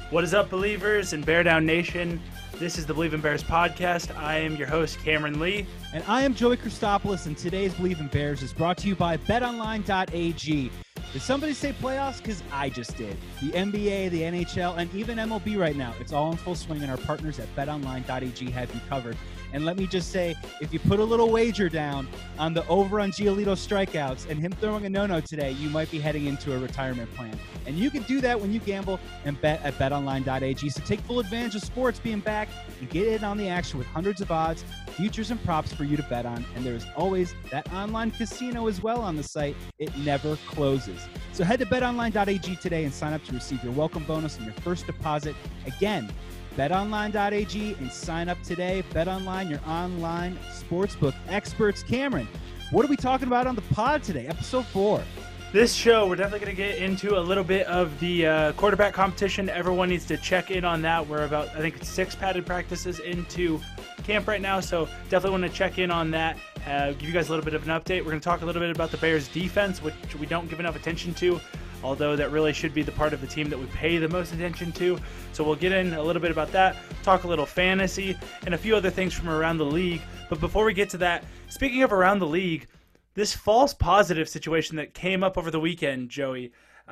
What is up, Believers and Bear Down Nation? This is the Believe in Bears podcast. I am your host, Cameron Lee. And I am Joey Christopoulos, and today's Believe in Bears is brought to you by BetOnline.ag. Did somebody say playoffs? Because I just did. The NBA, the NHL, and even MLB right now. It's all in full swing, and our partners at BetOnline.ag have you covered. And let me just say, if you put a little wager down on the over on Giolito strikeouts and him throwing a no-no today, you might be heading into a retirement plan. And you can do that when you gamble and bet at BetOnline.ag. So take full advantage of sports being back and get in on the action with hundreds of odds, futures, and props for you to bet on. And there's always that online casino as well on the site. It never closes. So head to BetOnline.ag today and sign up to receive your welcome bonus on your first deposit. Again, BetOnline.ag and sign up today. BetOnline, your online sportsbook experts. Cameron, what are we talking about on the pod today? Episode 4. This show, we're definitely going to get into a little bit of the quarterback competition. Everyone needs to check in on that. We're about, I think, 6 padded practices into camp right now, so definitely want to check in on that. Give you guys a little bit of an update. We're going to talk a little bit about the Bears defense, which we don't give enough attention to, although that really should be the part of the team that we pay the most attention to. So we'll get in a little bit about that, talk a little fantasy, and a few other things from around the league. But before we get to that, speaking of around the league, this false positive situation that came up over the weekend, Joey,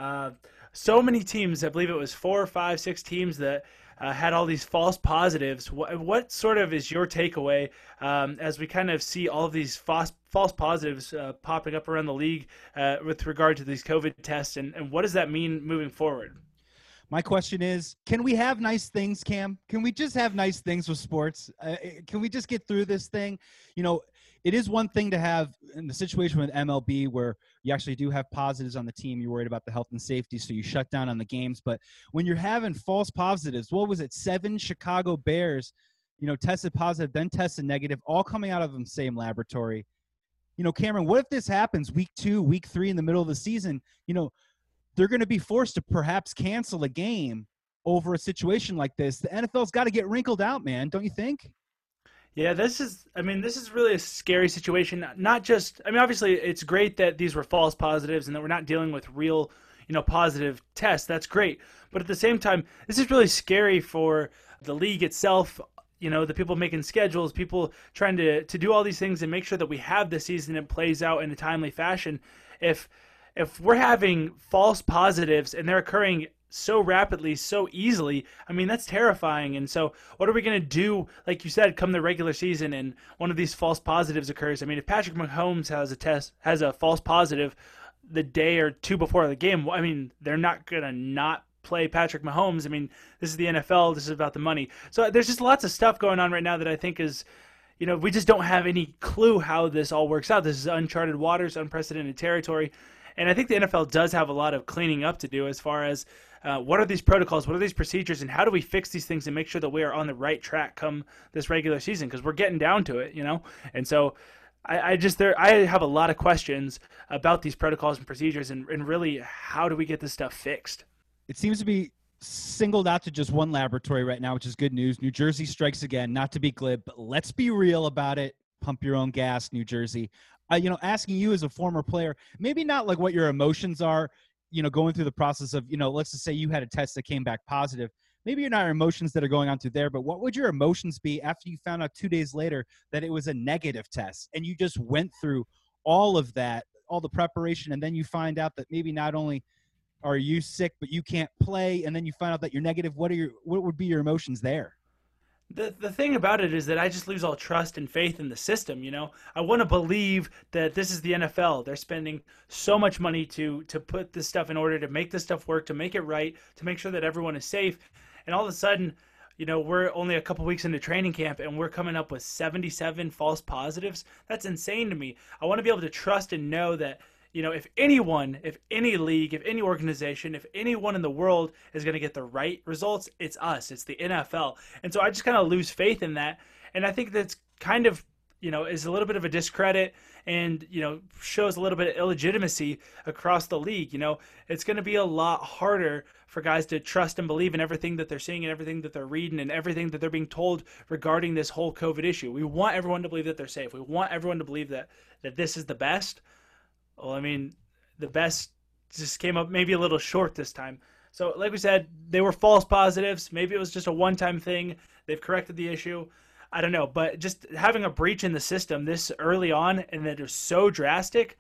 so many teams, I believe it was 4, 5, 6 teams that had all these false positives. What sort of is your takeaway as we kind of see all of these false positives popping up around the league with regard to these COVID tests, and what does that mean moving forward? My question is, can we have nice things, Cam? Can we just have nice things with sports? Can we just get through this thing? You know, it is one thing to have in the situation with MLB where you actually do have positives on the team. You're worried about the health and safety, so you shut down on the games. But when you're having false positives, what was it? 7 Chicago Bears, tested positive, then tested negative, all coming out of the same laboratory. Cameron, what if this happens week 2, week 3 in the middle of the season? They're going to be forced to perhaps cancel a game over a situation like this. The NFL's got to get wrinkled out, man. Don't you think? Yeah, this is really a scary situation. Not just, obviously it's great that these were false positives and that we're not dealing with real, positive tests. That's great. But at the same time, this is really scary for the league itself. The people making schedules, people trying to do all these things and make sure that we have the season and it plays out in a timely fashion. If we're having false positives and they're occurring so rapidly, so easily, that's terrifying. And so what are we going to do, like you said, come the regular season and one of these false positives occurs? If Patrick Mahomes has a false positive the day or two before the game, they're not going to not play Patrick Mahomes. This is the NFL. This is about the money. So there's just lots of stuff going on right now that I think is, we just don't have any clue how this all works out. This is uncharted waters, unprecedented territory. And I think the NFL does have a lot of cleaning up to do as far as what are these protocols, what are these procedures, and how do we fix these things and make sure that we are on the right track come this regular season, because we're getting down to it, And so I have a lot of questions about these protocols and procedures and really how do we get this stuff fixed? It seems to be singled out to just one laboratory right now, which is good news. New Jersey strikes again, not to be glib, but let's be real about it. Pump your own gas, New Jersey. Asking you as a former player, maybe not like what your emotions are, going through the process of, let's just say you had a test that came back positive. Maybe you're not your emotions that are going on through there, but what would your emotions be after you found out 2 days later that it was a negative test and you just went through all of that, all the preparation, and then you find out that maybe not only are you sick, but you can't play, and then you find out that you're negative. What would be your emotions there? The thing about it is that I just lose all trust and faith in the system, I want to believe that this is the NFL. They're spending so much money to put this stuff in order, to make this stuff work, to make it right, to make sure that everyone is safe. And all of a sudden, we're only a couple weeks into training camp and we're coming up with 77 false positives. That's insane to me. I want to be able to trust and know that, if anyone, if any league, if any organization, if anyone in the world is going to get the right results, it's us. It's the NFL. And so I just kind of lose faith in that. And I think that's kind of, is a little bit of a discredit and, shows a little bit of illegitimacy across the league. It's going to be a lot harder for guys to trust and believe in everything that they're seeing and everything that they're reading and everything that they're being told regarding this whole COVID issue. We want everyone to believe that they're safe. We want everyone to believe that this is the best. Well, the best just came up maybe a little short this time. So, like we said, they were false positives. Maybe it was just a one-time thing. They've corrected the issue. I don't know, but just having a breach in the system this early on and that it was so drastic,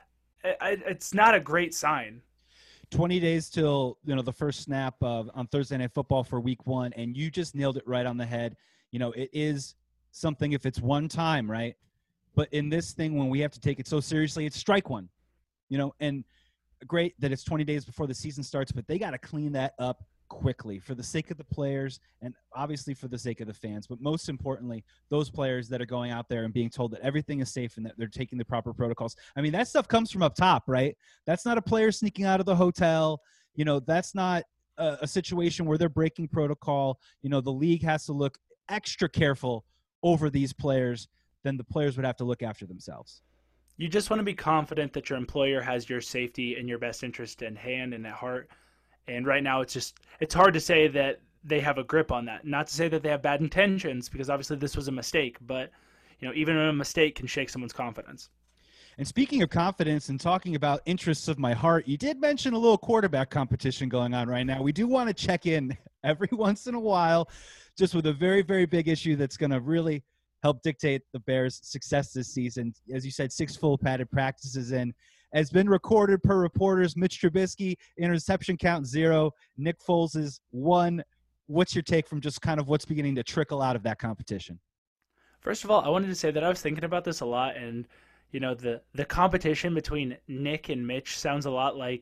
it's not a great sign. 20 days till the first snap on Thursday Night Football for Week 1, and you just nailed it right on the head. It is something if it's one time, right? But in this thing, when we have to take it so seriously, it's strike one. And great that it's 20 days before the season starts, but they got to clean that up quickly for the sake of the players and obviously for the sake of the fans, but most importantly, those players that are going out there and being told that everything is safe and that they're taking the proper protocols. I mean, that stuff comes from up top, right? That's not a player sneaking out of the hotel. That's not a situation where they're breaking protocol. The league has to look extra careful over these players than the players would have to look after themselves. You just want to be confident that your employer has your safety and your best interest in hand and at heart. And right now, it's hard to say that they have a grip on that. Not to say that they have bad intentions, because obviously this was a mistake. But even a mistake can shake someone's confidence. And speaking of confidence and talking about interests of my heart, you did mention a little quarterback competition going on right now. We do want to check in every once in a while, just with a very, very big issue that's going to really help dictate the Bears' success this season. As you said, 6 full padded practices in. Has been recorded per reporters. Mitch Trubisky, interception count 0. Nick Foles is 1. What's your take from just kind of what's beginning to trickle out of that competition? First of all, I wanted to say that I was thinking about this a lot, and the competition between Nick and Mitch sounds a lot like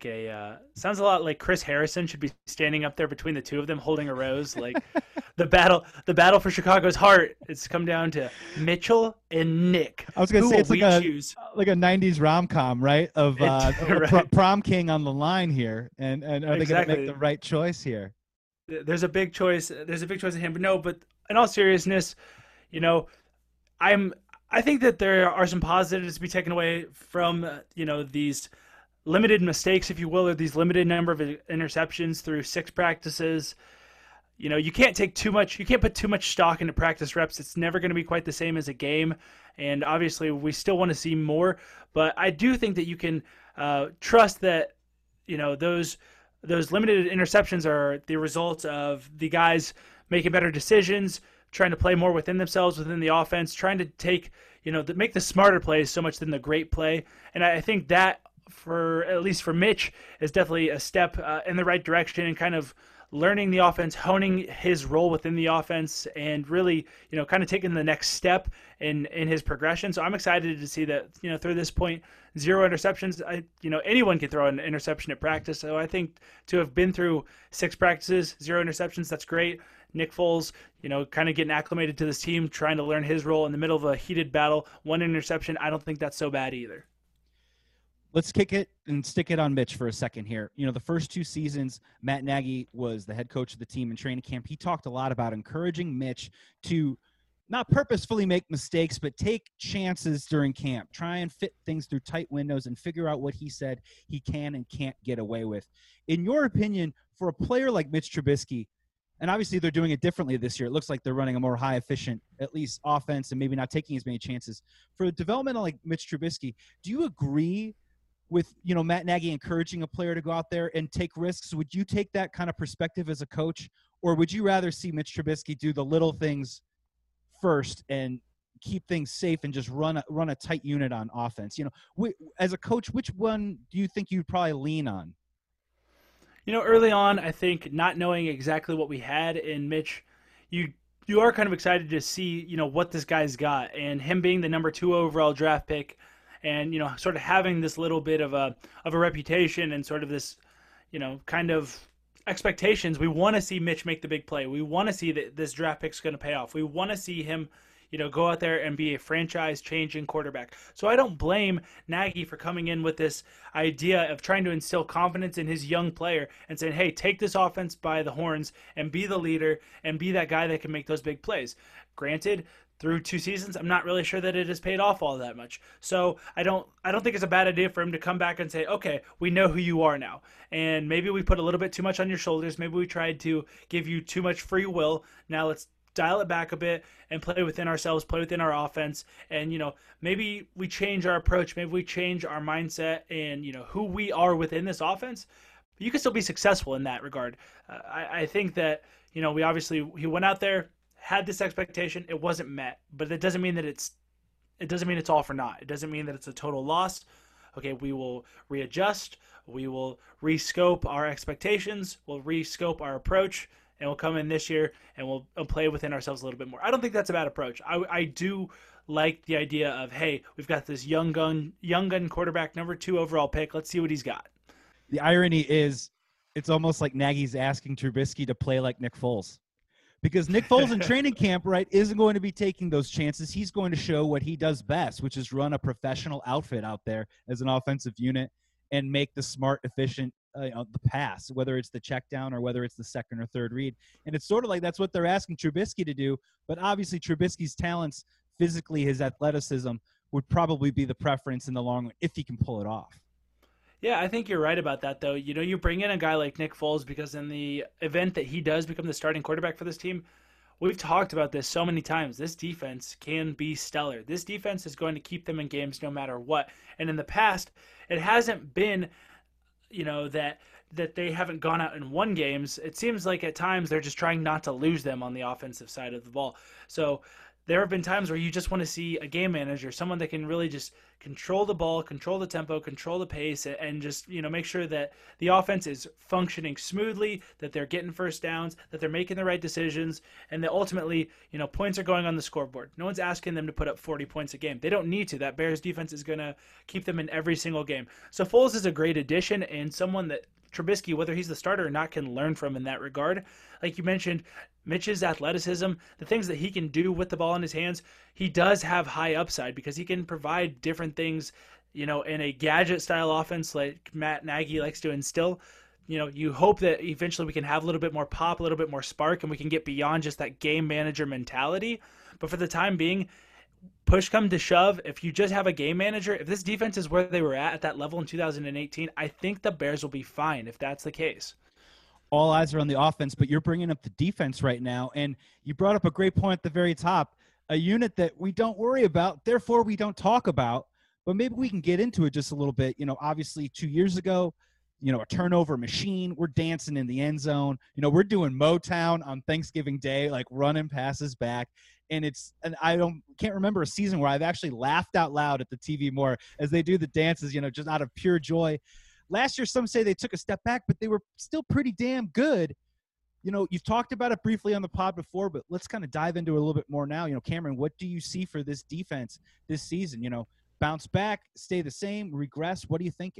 Chris Harrison should be standing up there between the two of them holding a rose. Like the battle for Chicago's heart. It's come down to Mitchell and Nick. I was going to say it's like a 90s rom-com, right? Of right. Prom king on the line here, and are they going to make the right choice here? There's a big choice. There's a big choice in him, but in all seriousness, I think that there are some positives to be taken away from, these limited mistakes, if you will, or these limited number of interceptions through 6 practices. You can't put too much stock into practice reps. It's never going to be quite the same as a game. And obviously we still want to see more, but I do think that you can trust that, those limited interceptions are the result of the guys making better decisions, trying to play more within themselves, within the offense, trying to take, make the smarter plays so much than the great play. And I think that, at least for Mitch, is definitely a step in the right direction and kind of learning the offense, honing his role within the offense, and really, kind of taking the next step in his progression. So I'm excited to see that, through this point, 0 interceptions. Anyone can throw an interception at practice. So I think to have been through 6 practices, 0 interceptions, that's great. Nick Foles, kind of getting acclimated to this team, trying to learn his role in the middle of a heated battle. 1 interception, I don't think that's so bad either. Let's kick it and stick it on Mitch for a second here. The first 2 seasons, Matt Nagy was the head coach of the team in training camp. He talked a lot about encouraging Mitch to not purposefully make mistakes, but take chances during camp, try and fit things through tight windows and figure out what he said he can and can't get away with. In your opinion, for a player like Mitch Trubisky, and obviously they're doing it differently this year. It looks like they're running a more high efficient, at least offense, and maybe not taking as many chances. For a developmental like Mitch Trubisky, do you agree with, Matt Nagy encouraging a player to go out there and take risks? Would you take that kind of perspective as a coach, or would you rather see Mitch Trubisky do the little things first and keep things safe and just run a tight unit on offense? As a coach, which one do you think you'd probably lean on? Early on, I think not knowing exactly what we had in Mitch, you are kind of excited to see, what this guy's got, and him being the number 2 overall draft pick, and sort of having this little bit of a reputation and sort of this, kind of expectations. We want to see Mitch make the big play. We want to see that this draft pick's going to pay off. We want to see him, go out there and be a franchise-changing quarterback. So I don't blame Nagy for coming in with this idea of trying to instill confidence in his young player and saying, hey, take this offense by the horns and be the leader and be that guy that can make those big plays. Granted, through 2 seasons, I'm not really sure that it has paid off all that much. So I don't think it's a bad idea for him to come back and say, okay, we know who you are now. And maybe we put a little bit too much on your shoulders. Maybe we tried to give you too much free will. Now let's dial it back a bit and play within ourselves, play within our offense. And, maybe we change our approach. Maybe we change our mindset and, who we are within this offense. But you can still be successful in that regard. I think that, he went out there, had this expectation, it wasn't met, but it doesn't mean that it doesn't mean it's all for naught. It doesn't mean that it's a total loss. Okay, we will readjust, we will rescope our expectations, we'll rescope our approach, and we'll come in this year and we'll play within ourselves a little bit more. I don't think that's a bad approach. I do like the idea of, hey, we've got this young gun quarterback, number 2 overall pick. Let's see what he's got. The irony is, it's almost like Nagy's asking Trubisky to play like Nick Foles. Because Nick Foles in training camp, right, isn't going to be taking those chances. He's going to show what he does best, which is run a professional outfit out there as an offensive unit and make the smart, efficient the pass, whether it's the check down or whether it's the second or third read. And it's sort of like that's what they're asking Trubisky to do. But obviously Trubisky's talents, physically, his athleticism, would probably be the preference in the long run if he can pull it off. Yeah, I think you're right about that, though. You bring in a guy like Nick Foles because in the event that he does become the starting quarterback for this team, we've talked about this so many times. This defense can be stellar. This defense is going to keep them in games no matter what. And in the past, it hasn't been, that they haven't gone out and won games. It seems like at times they're just trying not to lose them on the offensive side of the ball. So there have been times where you just want to see a game manager, someone that can really just control the ball, control the tempo, control the pace, and just, make sure that the offense is functioning smoothly, that they're getting first downs, that they're making the right decisions, and that ultimately, points are going on the scoreboard. No one's asking them to put up 40 points a game. They don't need to. That Bears defense is going to keep them in every single game. So Foles is a great addition and someone that Trubisky, whether he's the starter or not, can learn from in that regard. Like you mentioned, Mitch's athleticism, the things that he can do with the ball in his hands, he does have high upside because he can provide different things, in a gadget-style offense like Matt Nagy likes to instill. You hope that eventually we can have a little bit more pop, a little bit more spark, and we can get beyond just that game manager mentality. But for the time being, push come to shove, if you just have a game manager, if this defense is where they were at that level in 2018, I think the Bears will be fine if that's the case. All eyes are on the offense, but you're bringing up the defense right now, and you brought up a great point at the very top, a unit that we don't worry about, therefore we don't talk about, but maybe we can get into it just a little bit. Obviously 2 years ago, a turnover machine. We're dancing in the end zone. We're doing Motown on Thanksgiving Day, like running passes back. And can't remember a season where I've actually laughed out loud at the TV more as they do the dances, just out of pure joy. Last year, some say they took a step back, but they were still pretty damn good. You've talked about it briefly on the pod before, but let's kind of dive into it a little bit more now. Cameron, what do you see for this defense this season? Bounce back, stay the same, regress? What are you thinking?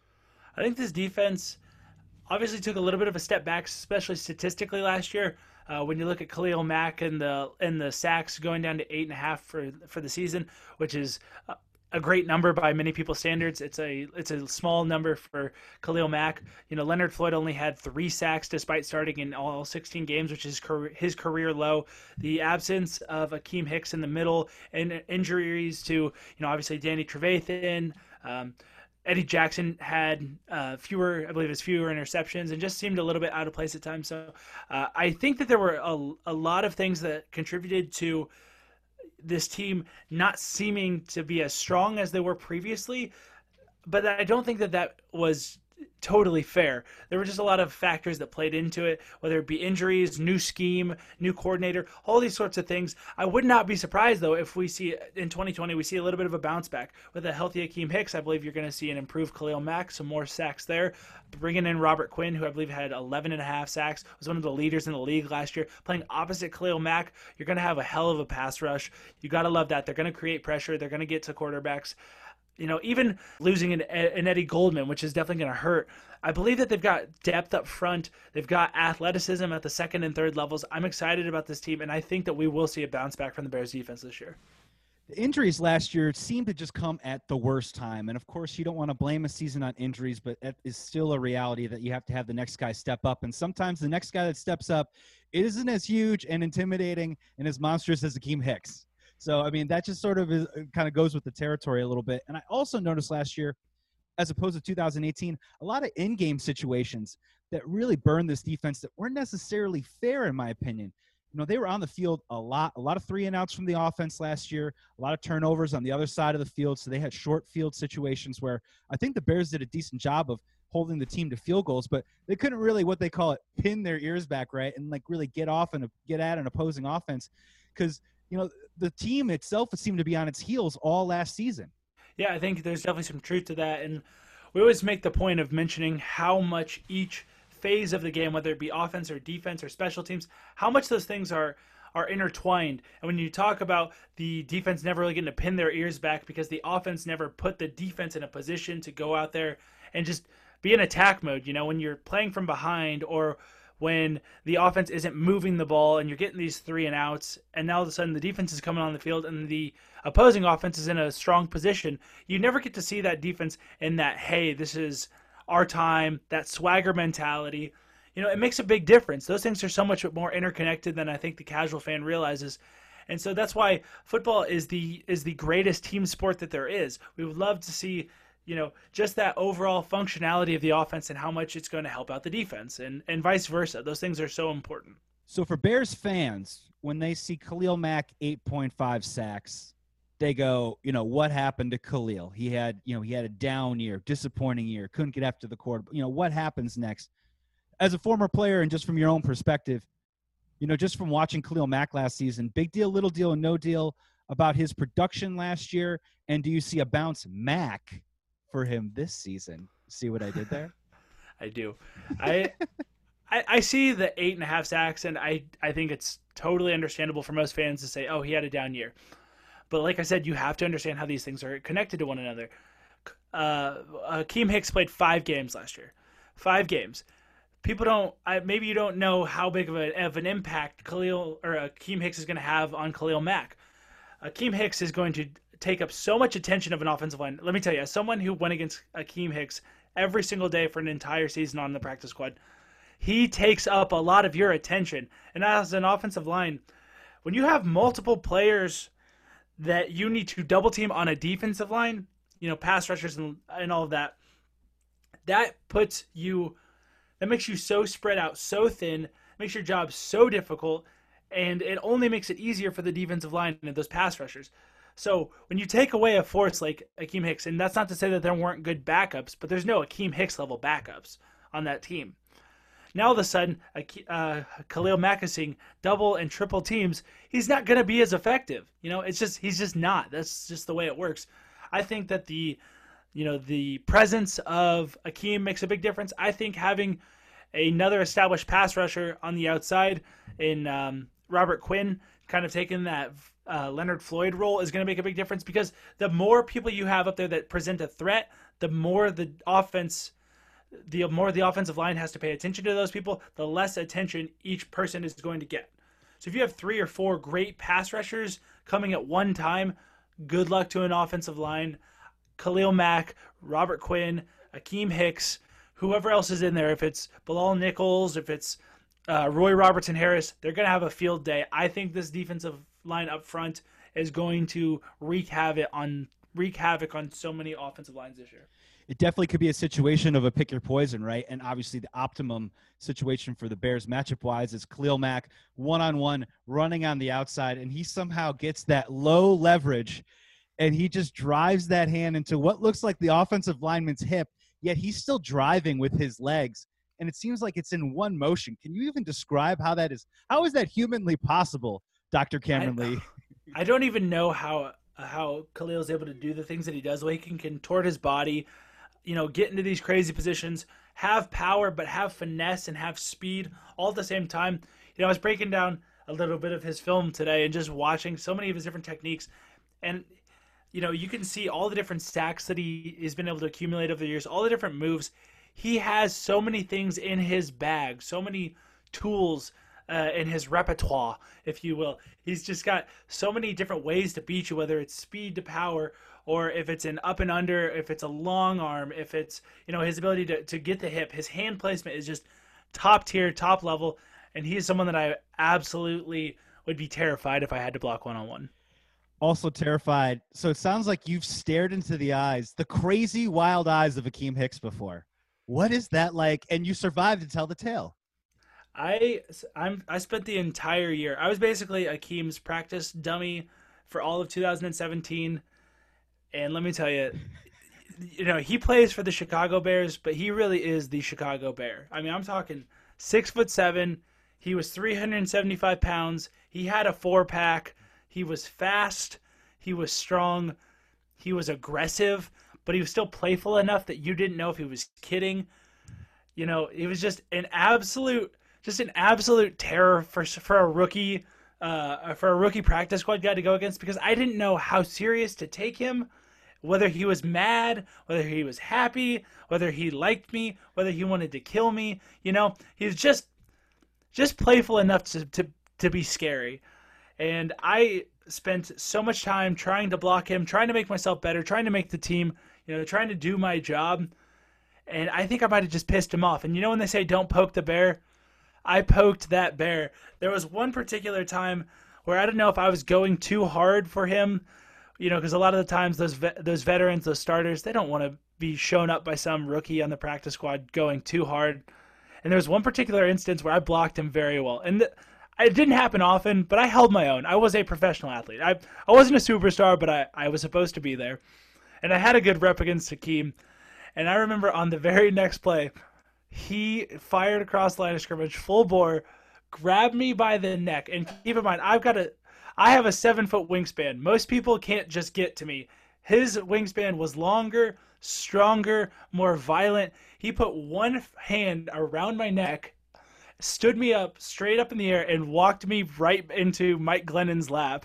I think this defense obviously took a little bit of a step back, especially statistically last year. When you look at Khalil Mack and the sacks going down to 8.5 for the season, which is a great number by many people's standards. It's a small number for Khalil Mack. Leonard Floyd only had 3 sacks despite starting in all 16 games, which is his career low. The absence of Akeem Hicks in the middle and injuries to, obviously Danny Trevathan. Eddie Jackson had fewer interceptions and just seemed a little bit out of place at times. So I think that there were a lot of things that contributed to this team not seeming to be as strong as they were previously. But I don't think that was totally fair. There were just a lot of factors that played into it, whether it be injuries, new scheme, new coordinator, all these sorts of things. I would not be surprised, though, if we see in 2020, we see a little bit of a bounce back. With a healthy Akeem Hicks, I believe you're going to see an improved Khalil Mack, some more sacks there. Bringing in Robert Quinn, who I believe had 11.5 sacks, was one of the leaders in the league last year. Playing opposite Khalil Mack, you're going to have a hell of a pass rush. You got to love that. They're going to create pressure. They're going to get to quarterbacks. Even losing an Eddie Goldman, which is definitely going to hurt, I believe that they've got depth up front. They've got athleticism at the second and third levels. I'm excited about this team, and I think that we will see a bounce back from the Bears defense this year. The injuries last year seemed to just come at the worst time. And, of course, you don't want to blame a season on injuries, but it is still a reality that you have to have the next guy step up. And sometimes the next guy that steps up isn't as huge and intimidating and as monstrous as Akeem Hicks. So, that just sort of kind of goes with the territory a little bit. And I also noticed last year, as opposed to 2018, a lot of in-game situations that really burned this defense that weren't necessarily fair, in my opinion. They were on the field a lot of 3-and-outs from the offense last year, a lot of turnovers on the other side of the field. So they had short field situations where I think the Bears did a decent job of holding the team to field goals, but they couldn't really, what they call it, pin their ears back, right, and like really get at an opposing offense, because the team itself seemed to be on its heels all last season. Yeah, I think there's definitely some truth to that, and we always make the point of mentioning how much each phase of the game, whether it be offense or defense or special teams, how much those things are intertwined. And when you talk about the defense never really getting to pin their ears back because the offense never put the defense in a position to go out there and just be in attack mode, when you're playing from behind or when the offense isn't moving the ball and you're getting these 3-and-outs, and now all of a sudden the defense is coming on the field and the opposing offense is in a strong position, you never get to see that defense in that, hey, this is our time, that swagger mentality. It makes a big difference. Those things are so much more interconnected than I think the casual fan realizes. And so that's why football is the greatest team sport that there is. We would love to see, just that overall functionality of the offense and how much it's going to help out the defense and vice versa. Those things are so important. So for Bears fans, when they see Khalil Mack 8.5 sacks, they go, what happened to Khalil? He had a down year, disappointing year, couldn't get after the quarterback. What happens next? As a former player and just from your own perspective, just from watching Khalil Mack last season, big deal, little deal, and no deal about his production last year, and do you see a bounce Mack for him this season? See what I did there? I do. I see the 8.5 sacks, and I think it's totally understandable for most fans to say, oh, he had a down year. But like I said, you have to understand how these things are connected to one another. Akeem Hicks played 5 games last year. 5 games. People don't. Maybe you don't know how big of an impact Akeem Hicks is going to have on Khalil Mack. Akeem Hicks is going to take up so much attention of an offensive line. Let me tell you, as someone who went against Akeem Hicks every single day for an entire season on the practice squad, he takes up a lot of your attention. And as an offensive line, when you have multiple players that you need to double team on a defensive line, pass rushers and all of that, that makes you so spread out, so thin, makes your job so difficult, and it only makes it easier for the defensive line and those pass rushers. So when you take away a force like Akeem Hicks, and that's not to say that there weren't good backups, but there's no Akeem Hicks level backups on that team. Now all of a sudden, Khalil Mack is seeing double and triple teams. He's not going to be as effective. He's just not. That's just the way it works. I think that the presence of Akeem makes a big difference. I think having another established pass rusher on the outside in Robert Quinn, kind of taking that Leonard Floyd role, is going to make a big difference, because the more people you have up there that present a threat, the more the offensive line has to pay attention to those people, the less attention each person is going to get. So if you have 3 or 4 great pass rushers coming at one time, good luck to an offensive line. Khalil Mack, Robert Quinn, Akeem Hicks, whoever else is in there, if it's Bilal Nichols, if it's Roy Robertson Harris, they're going to have a field day. I think this defensive line up front is going to wreak havoc on so many offensive lines this year. It definitely could be a situation of a pick your poison, right? And obviously the optimum situation for the Bears matchup-wise is Khalil Mack one-on-one running on the outside, and he somehow gets that low leverage, and he just drives that hand into what looks like the offensive lineman's hip, yet he's still driving with his legs, and it seems like it's in one motion. Can you even describe how that is? How is that humanly possible, Dr. Cameron Lee? I don't even know how Khalil is able to do the things that he does. Well, he can contort his body, get into these crazy positions, have power, but have finesse and have speed all at the same time. I was breaking down a little bit of his film today and just watching so many of his different techniques. And, you can see all the different stacks that he has been able to accumulate over the years, all the different moves. He has so many things in his bag, so many tools in his repertoire, if you will. He's just got so many different ways to beat you, whether it's speed to power, or if it's an up and under, if it's a long arm, if it's, his ability to get the hip. His hand placement is just top tier, top level, and he is someone that I absolutely would be terrified if I had to block one-on-one. Also terrified. So it sounds like you've stared into the crazy wild eyes of Akeem Hicks before. What is that like? And you survived to tell the tale. I spent the entire year. I was basically Akeem's practice dummy for all of 2017. And let me tell you, he plays for the Chicago Bears, but he really is the Chicago Bear. I mean, I'm talking 6'7". He was 375 pounds. He had a 4-pack. He was fast. He was strong. He was aggressive, but he was still playful enough that you didn't know if he was kidding. He was just an absolute terror for a rookie, practice squad guy to go against, because I didn't know how serious to take him, whether he was mad, whether he was happy, whether he liked me, whether he wanted to kill me. He was just playful enough to be scary. And I spent so much time trying to block him, trying to make myself better, trying to make the team, trying to do my job. And I think I might have just pissed him off. And when they say don't poke the bear, I poked that bear. There was one particular time where I don't know if I was going too hard for him, because a lot of the times those veterans, those starters, they don't want to be shown up by some rookie on the practice squad going too hard. And there was one particular instance where I blocked him very well. And it didn't happen often, but I held my own. I was a professional athlete. I wasn't a superstar, but I was supposed to be there. And I had a good rep against Hakeem. And I remember on the very next play, he fired across the line of scrimmage, full bore, grabbed me by the neck. And keep in mind, I have a 7-foot wingspan. Most people can't just get to me. His wingspan was longer, stronger, more violent. He put one hand around my neck, stood me up straight up in the air, and walked me right into Mike Glennon's lap.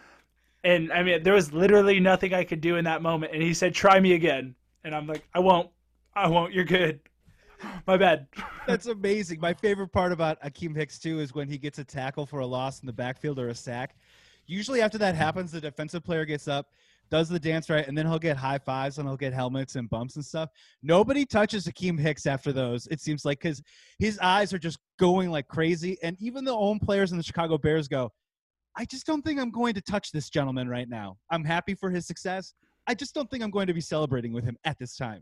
And I mean, there was literally nothing I could do in that moment. And he said, "Try me again." And I'm like, I won't. You're good. My bad. That's amazing. My favorite part about Akeem Hicks, too, is when he gets a tackle for a loss in the backfield or a sack. Usually after that happens, the defensive player gets up, does the dance right, and then he'll get high fives and he'll get helmets and bumps and stuff. Nobody touches Akeem Hicks after those, it seems like, because his eyes are just going like crazy. And even the own players in the Chicago Bears go, I just don't think I'm going to touch this gentleman right now. I'm happy for his success. I just don't think I'm going to be celebrating with him at this time.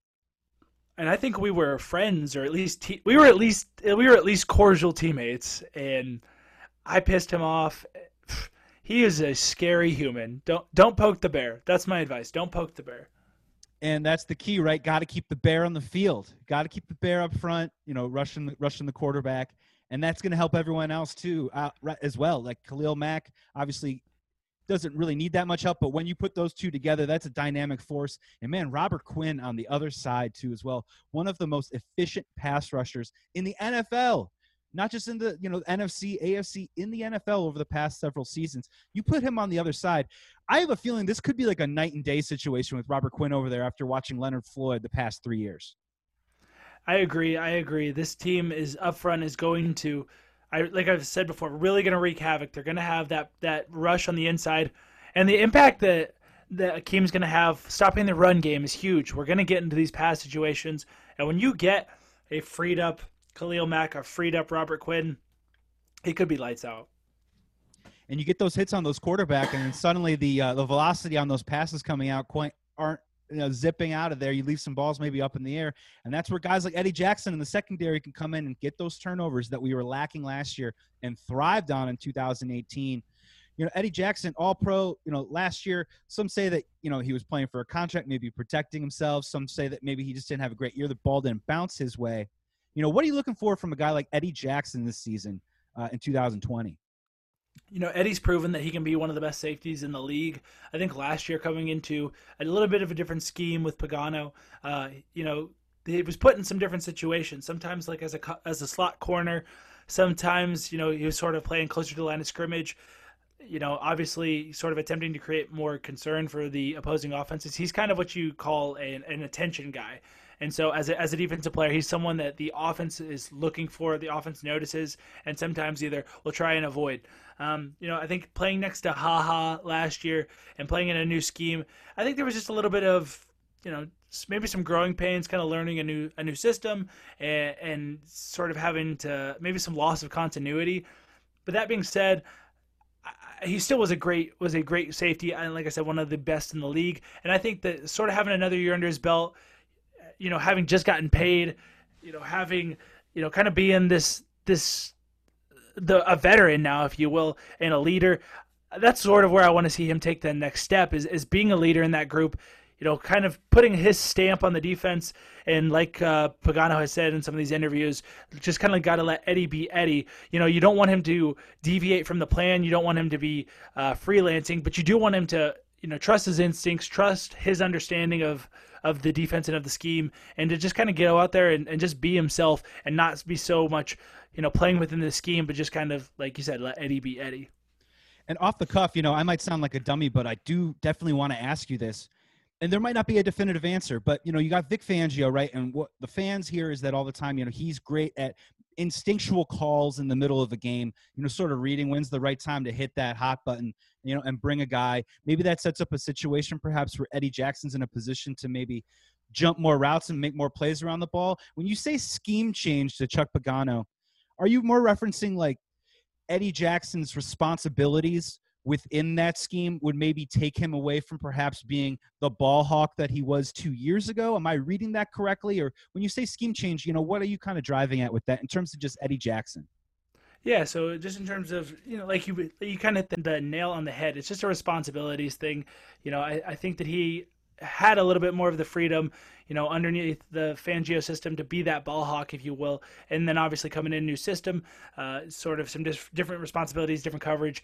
And I think we were friends, or at least we were at least cordial teammates. And I pissed him off. He is a scary human. Don't poke the bear. That's my advice. Don't poke the bear. And that's the key, right? Got to keep the bear on the field. Got to keep the bear up front. Rushing the quarterback, and that's going to help everyone else too, as well. Like Khalil Mack, obviously doesn't really need that much help, but when you put those two together, that's a dynamic force. And man, Robert Quinn on the other side too, as well. One of the most efficient pass rushers in the NFL, not just in the NFC, AFC, in the NFL over the past several seasons. You put him on the other side. I have a feeling this could be like a night and day situation with Robert Quinn over there after watching Leonard Floyd the past 3 years. I agree. This team is up front is going to, like I've said before, really going to wreak havoc. They're going to have that rush on the inside, and the impact that Akeem's going to have stopping the run game is huge. We're going to get into these pass situations, and when you get a freed up Khalil Mack, a freed up Robert Quinn, he could be lights out. And you get those hits on those quarterback, and then suddenly the velocity on those passes coming out aren't zipping out of there. You leave some balls maybe up in the air, and that's where guys like Eddie Jackson in the secondary can come in and get those turnovers that we were lacking last year and thrived on in 2018. Eddie Jackson, all-pro, last year. Some say that, he was playing for a contract, maybe protecting himself. Some say that maybe he just didn't have a great year. The ball didn't bounce his way. What are you looking for from a guy like Eddie Jackson this season in 2020? Eddie's proven that he can be one of the best safeties in the league. I think last year, coming into a little bit of a different scheme with Pagano, he was put in some different situations. Sometimes like as a slot corner, sometimes he was sort of playing closer to the line of scrimmage. Obviously sort of attempting to create more concern for the opposing offenses. He's kind of what you call an attention guy. And so as a defensive player, he's someone that the offense is looking for, the offense notices, and sometimes either will try and avoid. I think playing next to HaHa last year and playing in a new scheme, I think there was just a little bit of, maybe some growing pains, kind of learning a new system and sort of having to maybe some loss of continuity. But that being said, he still was a great safety, and like I said, one of the best in the league. And I think that sort of having another year under his belt, having just gotten paid, having, kind of being a veteran now, if you will, and a leader, that's sort of where I want to see him take the next step is being a leader in that group. kind of putting his stamp on the defense. And like Pagano has said in some of these interviews, just kind of got to let Eddie be Eddie. You don't want him to deviate from the plan. You don't want him to be freelancing, but you do want him to, trust his instincts, trust his understanding of the defense and of the scheme, and to just kind of go out there and just be himself and not be so much, playing within the scheme, but just kind of, like you said, let Eddie be Eddie. And off the cuff, I might sound like a dummy, but I do definitely want to ask you this. And there might not be a definitive answer, but, you got Vic Fangio, right? And what the fans hear is that all the time, he's great at instinctual calls in the middle of a game, sort of reading when's the right time to hit that hot button, and bring a guy. Maybe that sets up a situation perhaps where Eddie Jackson's in a position to maybe jump more routes and make more plays around the ball. When you say scheme change to Chuck Pagano, are you more referencing like Eddie Jackson's responsibilities within that scheme would maybe take him away from perhaps being the ball hawk that he was 2 years ago? Am I reading that correctly? Or when you say scheme change, what are you kind of driving at with that in terms of just Eddie Jackson? Yeah, so just in terms of, like you kind of hit the nail on the head. It's just a responsibilities thing. I think that he had a little bit more of the freedom, underneath the Fangio system to be that ball hawk, if you will. And then obviously coming in a new system, sort of some different responsibilities, different coverage.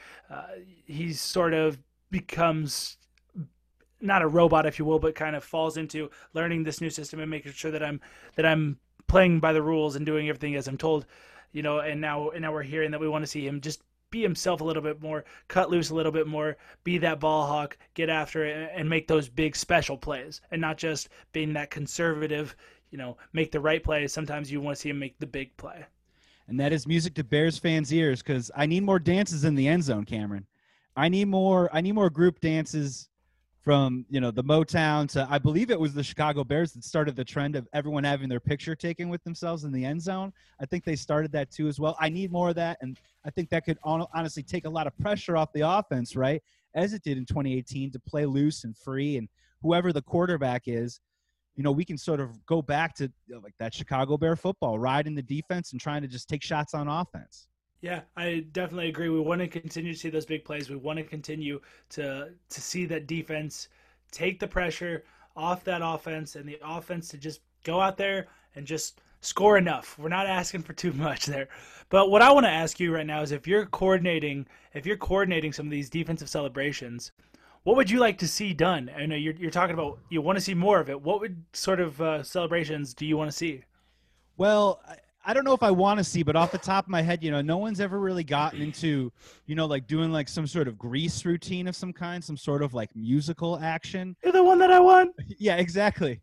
He's sort of becomes not a robot, if you will, but kind of falls into learning this new system and making sure that I'm playing by the rules and doing everything as I'm told. And now we're hearing that we want to see him just be himself a little bit more, cut loose a little bit more, be that ball hawk, get after it, and make those big special plays, and not just being that conservative, make the right play. Sometimes you want to see him make the big play. And that is music to Bears fans' ears, because I need more dances in the end zone, Cameron. I need more group dances from, the Motown to, I believe it was the Chicago Bears that started the trend of everyone having their picture taken with themselves in the end zone. I think they started that too as well. I need more of that, and I think that could honestly take a lot of pressure off the offense, right, as it did in 2018, to play loose and free, and whoever the quarterback is, we can sort of go back to like that Chicago Bear football, riding the defense and trying to just take shots on offense. Yeah, I definitely agree. We want to continue to see those big plays. We want to continue to see that defense take the pressure off that offense, and the offense to just go out there and just score enough. We're not asking for too much there. But what I want to ask you right now is if you're coordinating some of these defensive celebrations, what would you like to see done? I know you're talking about you want to see more of it. What would sort of celebrations do you want to see? Well, I don't know if I want to see, but off the top of my head, no one's ever really gotten into, like doing like some sort of grease routine of some kind, some sort of like musical action. You're the one that I want. Yeah, exactly.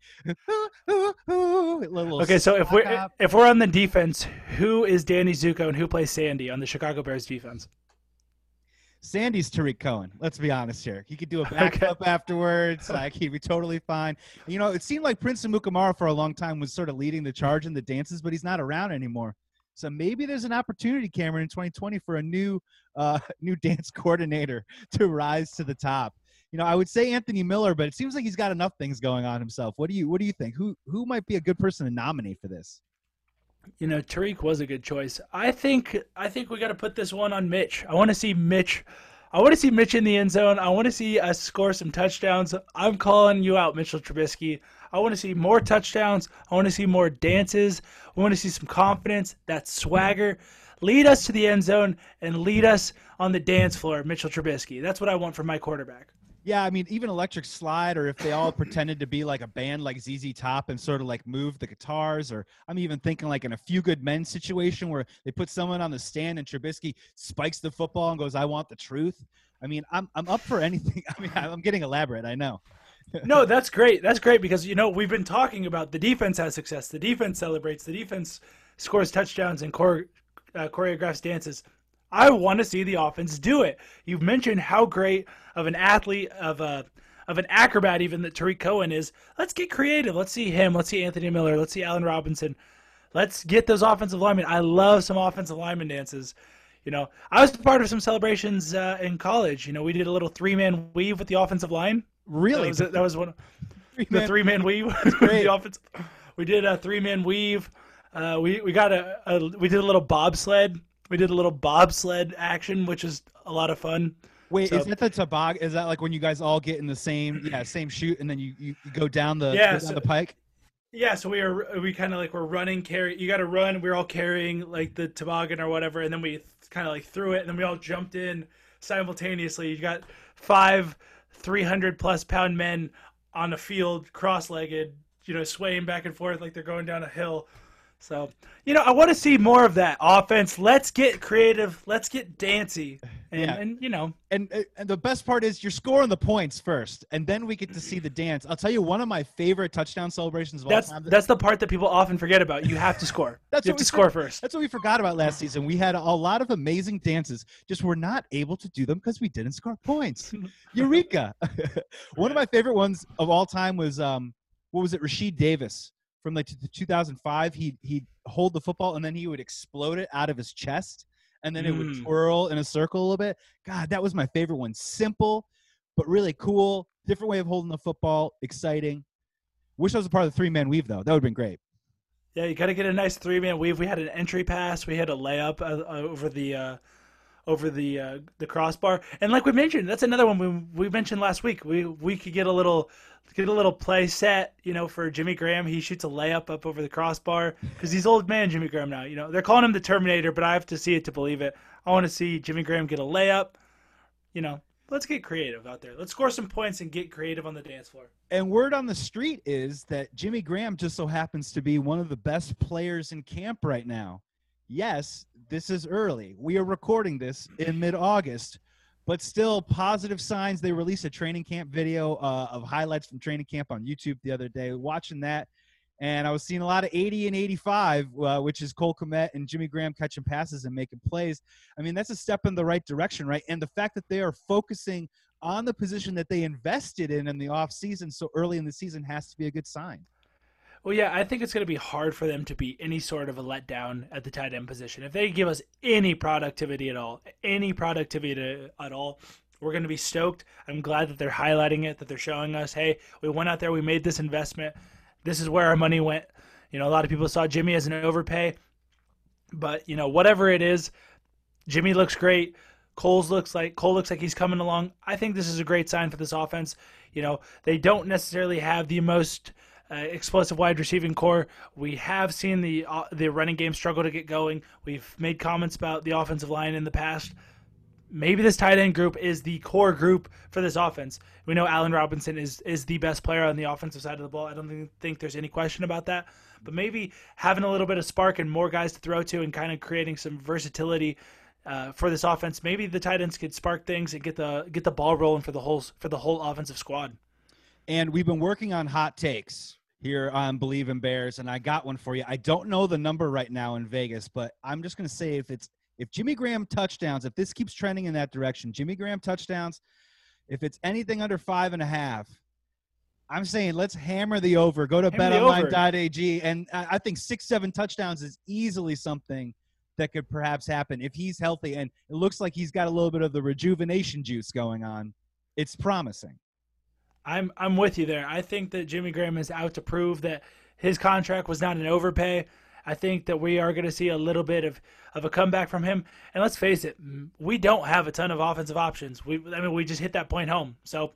Okay, so if we're on the defense, who is Danny Zuko and who plays Sandy on the Chicago Bears defense? Sandy's Tariq Cohen. Let's be honest here. He could do a backup afterwards. Like, he'd be totally fine. It seemed like Prince Amukamara for a long time was sort of leading the charge in the dances, but he's not around anymore. So maybe there's an opportunity, Cameron, in 2020 for a new dance coordinator to rise to the top. I would say Anthony Miller, but it seems like he's got enough things going on himself. What do you think? Who might be a good person to nominate for this? Tariq was a good choice. I think we got to put this one on Mitch. I want to see Mitch in the end zone. I want to see us score some touchdowns. I'm calling you out, Mitchell Trubisky. I want to see more touchdowns. I want to see more dances. I want to see some confidence, that swagger. Lead us to the end zone and lead us on the dance floor, Mitchell Trubisky. That's what I want from my quarterback. Yeah, I mean, even Electric Slide, or if they all pretended to be like a band like ZZ Top and sort of like move the guitars, or I'm even thinking like in a Few Good Men situation where they put someone on the stand and Trubisky spikes the football and goes, "I want the truth." I mean, I'm up for anything. I mean, I'm getting elaborate, I know. No, that's great. That's great because, we've been talking about the defense has success. The defense celebrates. The defense scores touchdowns and choreographs dances. I want to see the offense do it. You've mentioned how great of an athlete, of an acrobat even that Tariq Cohen is. Let's get creative. Let's see him. Let's see Anthony Miller. Let's see Allen Robinson. Let's get those offensive linemen. I love some offensive lineman dances. I was part of some celebrations in college. We did a little 3-man weave with the offensive line. Really? That was one. The 3-man weave with the offense. We did a 3-man weave. We did a little bobsled. We did a little bobsled action, which is a lot of fun. Wait, So is that the toboggan? Is that like when you guys all get in the same chute, and then you go down the yeah, go down the pike? yeah, so we kind of like we're running, carry. You got to run. We're all carrying like the toboggan or whatever, and then we kind of like threw it, and then we all jumped in simultaneously. You got five 300+ pound men on a field, cross-legged, swaying back and forth like they're going down a hill. So, I want to see more of that offense. Let's get creative. Let's get dancey. And, Yeah. And the best part is you're scoring the points first, and then we get to see the dance. I'll tell you, one of my favorite touchdown celebrations of all time. That's the part that people often forget about. You have to score. You have to score first. That's what we forgot about last season. We had a lot of amazing dances, just we're not able to do them because we didn't score points. Eureka! One of my favorite ones of all time was what was it? Rasheed Davis from like 2005. He'd hold the football and then he would explode it out of his chest. And then it would twirl in a circle a little bit. God, that was my favorite one. Simple, but really cool. Different way of holding the football. Exciting. Wish I was a part of the three-man weave, though. That would have been great. Yeah, you got to get a nice three-man weave. We had an entry pass. We had a layup over the crossbar. And like we mentioned, that's another one we mentioned last week. We could get a little play set, for Jimmy Graham. He shoots a layup up over the crossbar because he's old man Jimmy Graham now. They're calling him the Terminator, but I have to see it to believe it. I want to see Jimmy Graham get a layup. Let's get creative out there. Let's score some points and get creative on the dance floor. And word on the street is that Jimmy Graham just so happens to be one of the best players in camp right now. Yes, this is early. We are recording this in mid-August, but still positive signs. They released a training camp video of highlights from training camp on YouTube the other day. Watching that, and I was seeing a lot of 80 and 85, which is Cole Kmet and Jimmy Graham catching passes and making plays. I mean, that's a step in the right direction, right? And the fact that they are focusing on the position that they invested in the offseason so early in the season has to be a good sign. Well, yeah, I think it's going to be hard for them to be any sort of a letdown at the tight end position. If they give us any productivity at all, we're going to be stoked. I'm glad that they're highlighting it, that they're showing us, hey, we went out there, we made this investment. This is where our money went. A lot of people saw Jimmy as an overpay. But, whatever it is, Jimmy looks great. Cole looks like he's coming along. I think this is a great sign for this offense. They don't necessarily have the most explosive wide receiving core. We have seen the running game struggle to get going. We've made comments about the offensive line in the past. Maybe this tight end group is the core group for this offense. We know Allen Robinson is the best player on the offensive side of the ball. I don't think there's any question about that. But maybe having a little bit of spark and more guys to throw to and kind of creating some versatility for this offense, maybe the tight ends could spark things and get the ball rolling for the whole offensive squad. And we've been working on hot takes here on Believe in Bears, and I got one for you. I don't know the number right now in Vegas, but I'm just going to say if Jimmy Graham touchdowns, if this keeps trending in that direction, Jimmy Graham touchdowns, if it's anything under 5.5, I'm saying let's hammer the over. Go to betonline.ag, and I think 6-7 touchdowns is easily something that could perhaps happen if he's healthy, and it looks like he's got a little bit of the rejuvenation juice going on. It's promising. I'm with you there. I think that Jimmy Graham is out to prove that his contract was not an overpay. I think that we are going to see a little bit of a comeback from him. And let's face it, we don't have a ton of offensive options. We just hit that point home. So,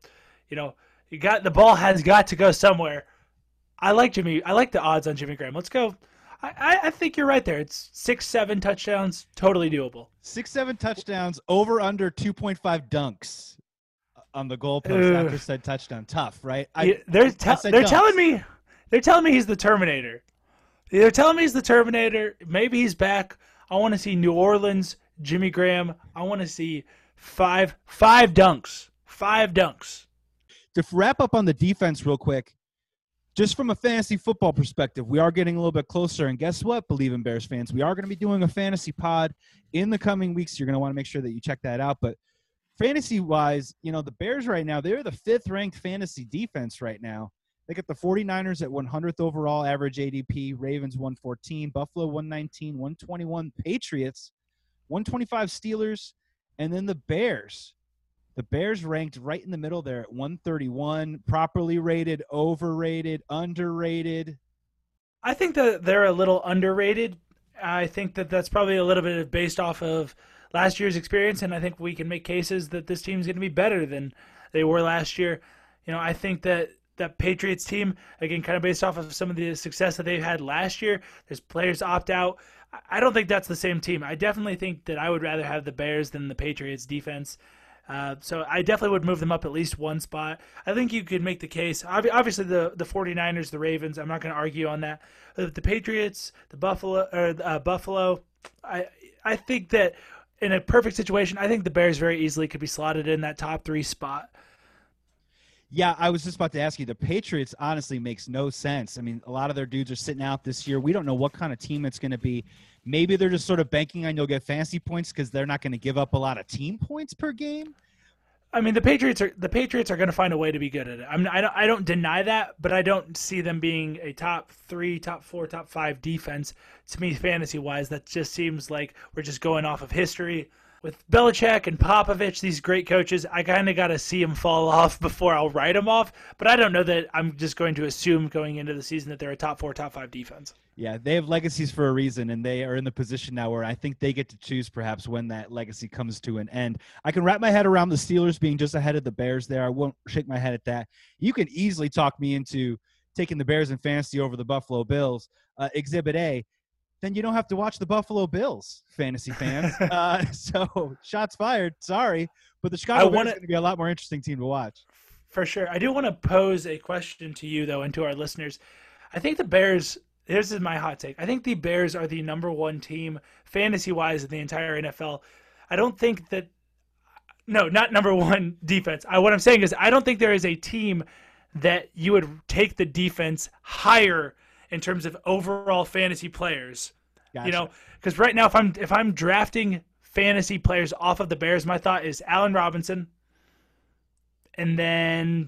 the ball has got to go somewhere. I like the odds on Jimmy Graham. Let's go. I think you're right there. It's 6-7 touchdowns, totally doable. 6-7 touchdowns, over under 2.5 dunks on the goalpost after said touchdown. Tough, right? They're telling me he's the Terminator. They're telling me he's the Terminator. Maybe he's back. I want to see New Orleans, Jimmy Graham. I want to see five dunks. 5 dunks. To wrap up on the defense real quick, just from a fantasy football perspective, we are getting a little bit closer. And guess what, Believe in Bears fans? We are going to be doing a fantasy pod in the coming weeks. You're going to want to make sure that you check that out. But fantasy-wise, the Bears right now, they're the 5th-ranked fantasy defense right now. They got the 49ers at 100th overall average ADP, Ravens 114, Buffalo 119, 121, Patriots 125, Steelers, and then the Bears. The Bears ranked right in the middle there at 131, properly rated, overrated, underrated. I think that they're a little underrated. I think that that's probably a little bit based off of last year's experience, and I think we can make cases that this team's going to be better than they were last year. I think that that Patriots team, again, kind of based off of some of the success that they've had last year, there's players opt out. I don't think that's the same team. I definitely think that I would rather have the Bears than the Patriots defense. So I definitely would move them up at least one spot. I think you could make the case. Obviously, the 49ers, the Ravens, I'm not going to argue on that. The Patriots, the Buffalo, I think that in a perfect situation, I think the Bears very easily could be slotted in that top 3 spot. Yeah, I was just about to ask you. The Patriots honestly makes no sense. I mean, a lot of their dudes are sitting out this year. We don't know what kind of team it's going to be. Maybe they're just sort of banking on you'll get fantasy points because they're not going to give up a lot of team points per game. I mean, the Patriots are going to find a way to be good at it. I don't deny that, but I don't see them being a top 3, top 4, top 5 defense. To me, fantasy wise, that just seems like we're just going off of history. With Belichick and Popovich, these great coaches, I kind of got to see them fall off before I'll write them off. But I don't know that I'm just going to assume going into the season that they're a top 4, top 5 defense. Yeah, they have legacies for a reason, and they are in the position now where I think they get to choose perhaps when that legacy comes to an end. I can wrap my head around the Steelers being just ahead of the Bears there. I won't shake my head at that. You can easily talk me into taking the Bears in fantasy over the Buffalo Bills. Exhibit A. Then you don't have to watch the Buffalo Bills, fantasy fans. So shots fired. Sorry. But the Chicago Bears is going to be a lot more interesting team to watch. For sure. I do want to pose a question to you, though, and to our listeners. I think the Bears, this is my hot take. I think the Bears are the number 1 team, fantasy-wise, in the entire NFL. I don't think that – no, not number 1 defense. What I'm saying is I don't think there is a team that you would take the defense higher in terms of overall fantasy players. Gotcha. Because right now if I'm drafting fantasy players off of the Bears, my thought is Allen Robinson, and then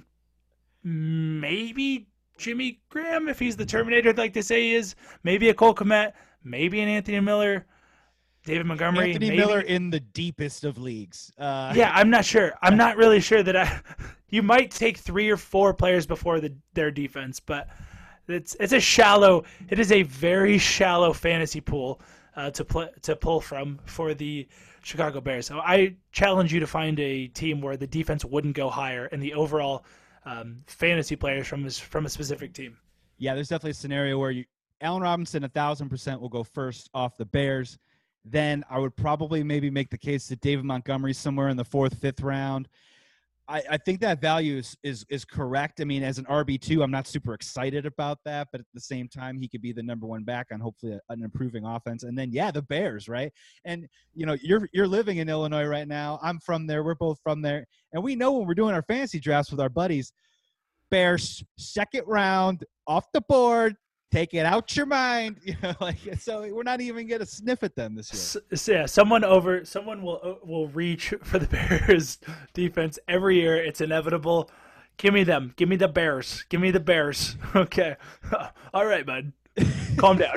maybe Jimmy Graham if he's the Terminator like they say he is, maybe a Cole Kmet, maybe an Anthony Miller, David Montgomery. Anthony Miller in the deepest of leagues. Yeah, I'm not sure. I'm not really sure that you might take 3 or 4 players before their defense, but it is a very shallow fantasy pool to pull from for the Chicago Bears. So I challenge you to find a team where the defense wouldn't go higher and the overall fantasy players from a specific team. Yeah, there's definitely a scenario where Allen Robinson 1,000% will go first off the Bears. Then I would probably maybe make the case that David Montgomery somewhere in the 4th, 5th round. I think that value is correct. I mean, as an RB2, I'm not super excited about that, but at the same time, he could be the number 1 back on hopefully an improving offense. And then, yeah, the Bears, right? And you're living in Illinois right now. I'm from there. We're both from there, and we know when we're doing our fantasy drafts with our buddies, Bears 2nd round off the board. Take it out your mind, so we're not even gonna sniff at them this year. So yeah, someone will reach for the Bears defense every year. It's inevitable. Give me them. Give me the Bears. Give me the Bears. Okay, all right, bud. Calm down.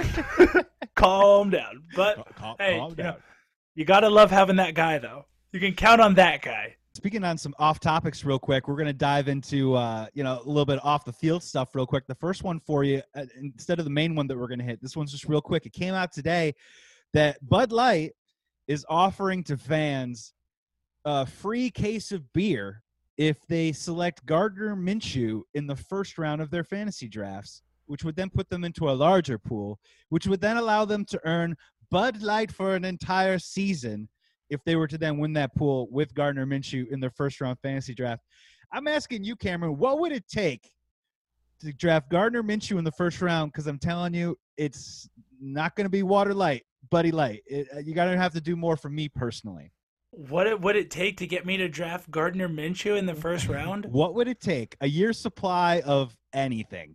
Calm down. But hey, calm down. You gotta love having that guy, though. You can count on that guy. Speaking on some off topics real quick, we're going to dive into, a little bit off the field stuff real quick. The first one for you, instead of the main one that we're going to hit, this one's just real quick. It came out today that Bud Light is offering to fans a free case of beer if they select Gardner Minshew in the 1st round of their fantasy drafts, which would then put them into a larger pool, which would then allow them to earn Bud Light for an entire season if they were to then win that pool with Gardner Minshew in their 1st round fantasy draft. I'm asking you, Cameron, what would it take to draft Gardner Minshew in the 1st round? Because I'm telling you, it's not going to be Water Light, Buddy Light. You're going to have to do more for me personally. What would it take to get me to draft Gardner Minshew in the 1st round? What would it take? A year's supply of anything.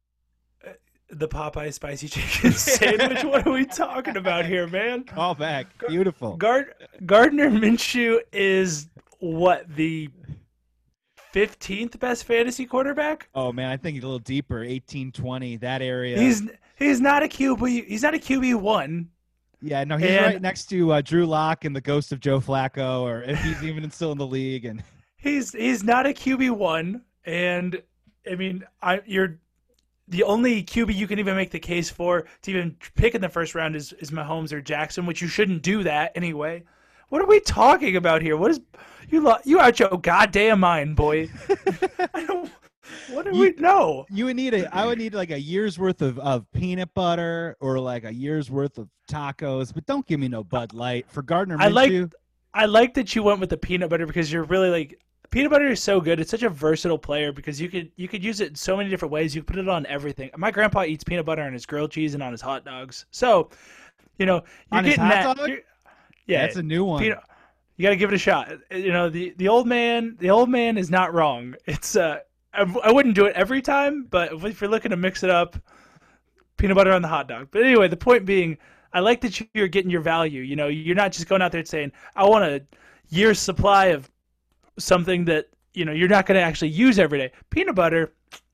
The Popeye spicy chicken sandwich. What are we talking about here, man? Call back. Beautiful. Gardner Minshew is what, the 15th best fantasy quarterback? Oh man, I think he's a little deeper. 18, 20, that area. He's not a QB. He's not a QB1. Yeah, no, he's right next to Drew Lock and the ghost of Joe Flacco, or if he's even still in the league. And he's not a QB1, and I mean, you're. The only QB you can even make the case for to even pick in the 1st round is Mahomes or Jackson, which you shouldn't do that anyway. What are we talking about here? What is you out your goddamn mind, boy? I don't. What do You we know? you would need I would need like a year's worth of peanut butter or like a year's worth of tacos, but don't give me no Bud Light for Gardner I like Minshew. I like that you went with the peanut butter because you're really like peanut butter is so good. It's such a versatile player because you could use it in so many different ways. You can put it on everything. My grandpa eats peanut butter on his grilled cheese and on his hot dogs. So, you're On his getting hot that. dog? Yeah, That's a new one. peanut. You got to give it a shot. The old man is not wrong. It's I wouldn't do it every time, but if you're looking to mix it up, peanut butter on the hot dog. But anyway, the point being, I like that you're getting your value. You're not just going out there and saying, I want a year's supply of something that you're not going to actually use every day. Peanut butter,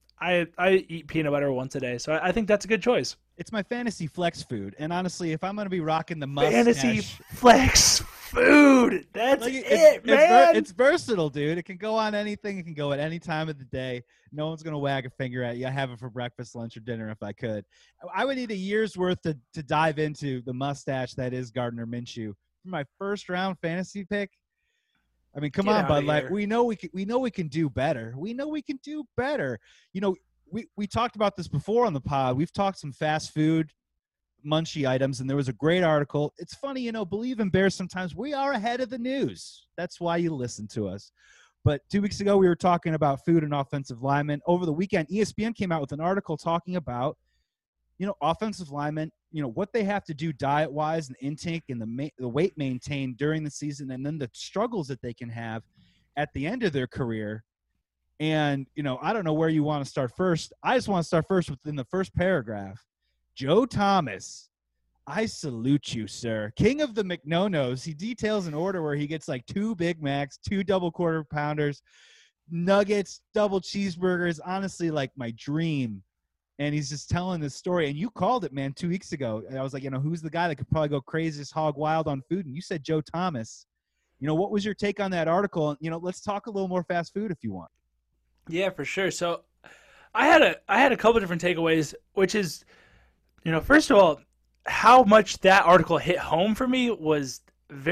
I eat peanut butter once a day, so I think that's a good choice. It's my fantasy flex food, and honestly, if I'm gonna be rocking the Fantasy mustache, flex food. That's like man. it's versatile, dude. It can go on anything. It can go at any time of the day. No one's gonna wag a finger at you. I have it for breakfast, lunch, or dinner if I could. I would need a year's worth to dive into the mustache that is Gardner Minshew for my first round fantasy pick. I mean, come Get on, outta Bud Light. here. We know we can do better. We know we can do better. We talked about this before on the pod. We've talked some fast food munchie items, and there was a great article. It's funny, Believe in Bears sometimes we are ahead of the news. That's why you listen to us. But 2 weeks ago, we were talking about food and offensive linemen. Over the weekend, ESPN came out with an article talking about, offensive linemen, what they have to do diet-wise and intake and the weight maintained during the season, and then the struggles that they can have at the end of their career. And, I don't know where you want to start first. I just want to start first within the first paragraph. Joe Thomas, I salute you, sir. King of the McNo-Nos. He details an order where he gets like 2 Big Macs, 2 double quarter pounders, nuggets, double cheeseburgers. Honestly, like my dream. And he's just telling this story. And you called it, man, 2 weeks ago. And I was like, who's the guy that could probably go craziest hog wild on food? And you said Joe Thomas. What was your take on that article? Let's talk a little more fast food if you want. Yeah, for sure. So I had a couple different takeaways, which is, first of all, how much that article hit home for me was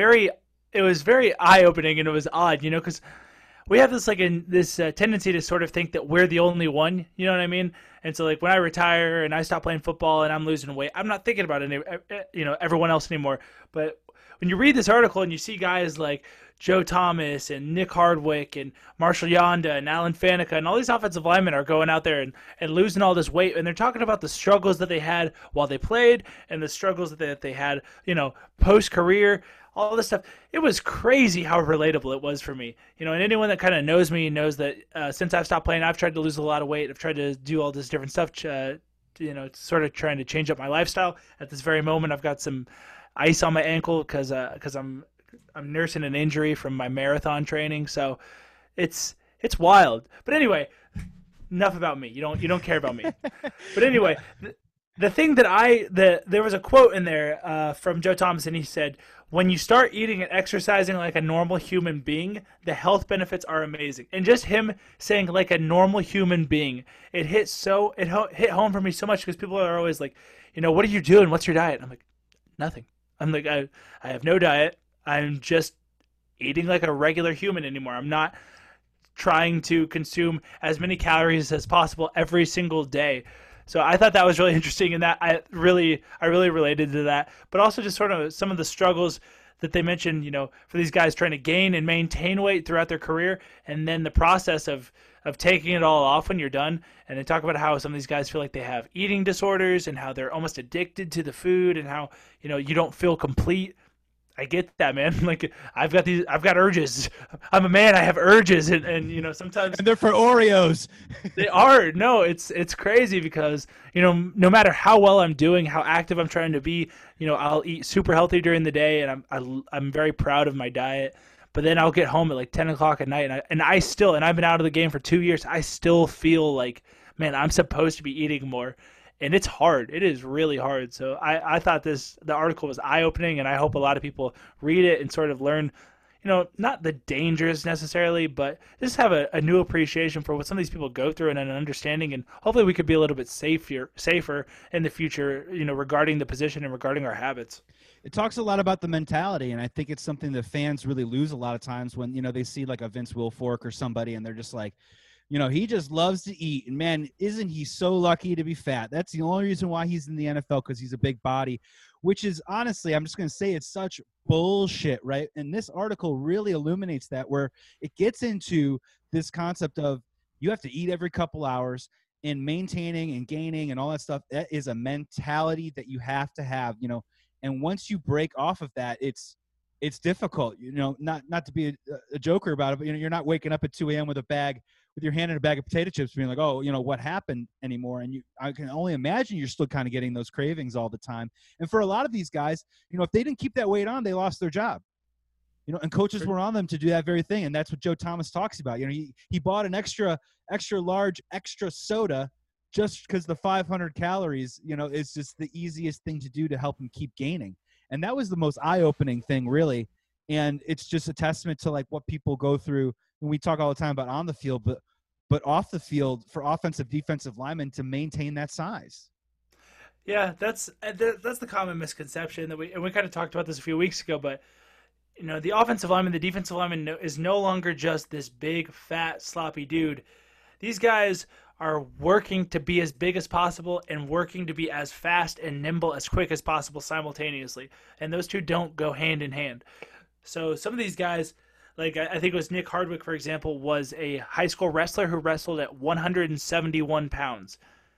very eye opening, and it was odd, because we have this tendency to sort of think that we're the only one, you know what I mean? And so like when I retire and I stop playing football and I'm losing weight, I'm not thinking about everyone else anymore. But when you read this article and you see guys like Joe Thomas and Nick Hardwick and Marshall Yonda and Alan Faneca and all these offensive linemen are going out there and losing all this weight, and they're talking about the struggles that they had while they played and the struggles that they had, post-career, all this stuff. It was crazy how relatable it was for me. And anyone that kind of knows me knows that since I've stopped playing, I've tried to lose a lot of weight. I've tried to do all this different stuff, sort of trying to change up my lifestyle. At this very moment, I've got some ice on my ankle because I'm nursing an injury from my marathon training, so it's wild. But anyway, enough about me. You don't care about me. But anyway, the thing that there was a quote in there from Joe Thomas, and he said, "When you start eating and exercising like a normal human being, the health benefits are amazing." And just him saying like a normal human being, it hit home for me so much because people are always like, what are you doing? What's your diet? I'm like, nothing. I'm like, I have no diet. I'm just eating like a regular human anymore. I'm not trying to consume as many calories as possible every single day. So I thought that was really interesting, and that I really related to that. But also just sort of some of the struggles that they mentioned, for these guys trying to gain and maintain weight throughout their career, and then the process of taking it all off when you're done. And they talk about how some of these guys feel like they have eating disorders and how they're almost addicted to the food and how, you don't feel complete. I get that, man. Like I've got urges. I'm a man. I have urges, and sometimes And they're for Oreos. they are. No, it's crazy because no matter how well I'm doing, how active I'm trying to be, I'll eat super healthy during the day, and I'm very proud of my diet. But then I'll get home at like 10 o'clock at night, and I've been out of the game for 2 years. I still feel like, man, I'm supposed to be eating more. And it's hard. It is really hard. So I thought the article was eye-opening, and I hope a lot of people read it and sort of learn, not the dangers necessarily, but just have a new appreciation for what some of these people go through and an understanding. And hopefully we could be a little bit safer in the future, regarding the position and regarding our habits. It talks a lot about the mentality, and I think it's something that fans really lose a lot of times when, they see like a Vince Wilfork or somebody and they're just like, he just loves to eat. And man, isn't he so lucky to be fat? That's the only reason why he's in the NFL, because he's a big body, which is honestly, I'm just going to say it's such bullshit, right? And this article really illuminates that, where it gets into this concept of you have to eat every couple hours, and maintaining and gaining and all that stuff. That is a mentality that you have to have, and once you break off of that, it's difficult, not to be a joker about it, but you're not waking up at 2 a.m. with your hand in a bag of potato chips being like, oh, what happened anymore. And I can only imagine you're still kind of getting those cravings all the time. And for a lot of these guys, if they didn't keep that weight on, they lost their job, and coaches were on them to do that very thing. And that's what Joe Thomas talks about. He bought an extra large, extra soda just because the 500 calories, is just the easiest thing to do to help him keep gaining. And that was the most eye-opening thing, really. And it's just a testament to like what people go through. And we talk all the time about on the field, but off the field for offensive, defensive linemen to maintain that size. Yeah, that's the common misconception that we kind of talked about this a few weeks ago. But the offensive lineman, the defensive lineman is no longer just this big, fat, sloppy dude. These guys are working to be as big as possible and working to be as fast and nimble, as quick as possible simultaneously. And those two don't go hand in hand. So some of these guys, like I think it was Nick Hardwick, for example, was a high school wrestler who wrestled at 171 pounds.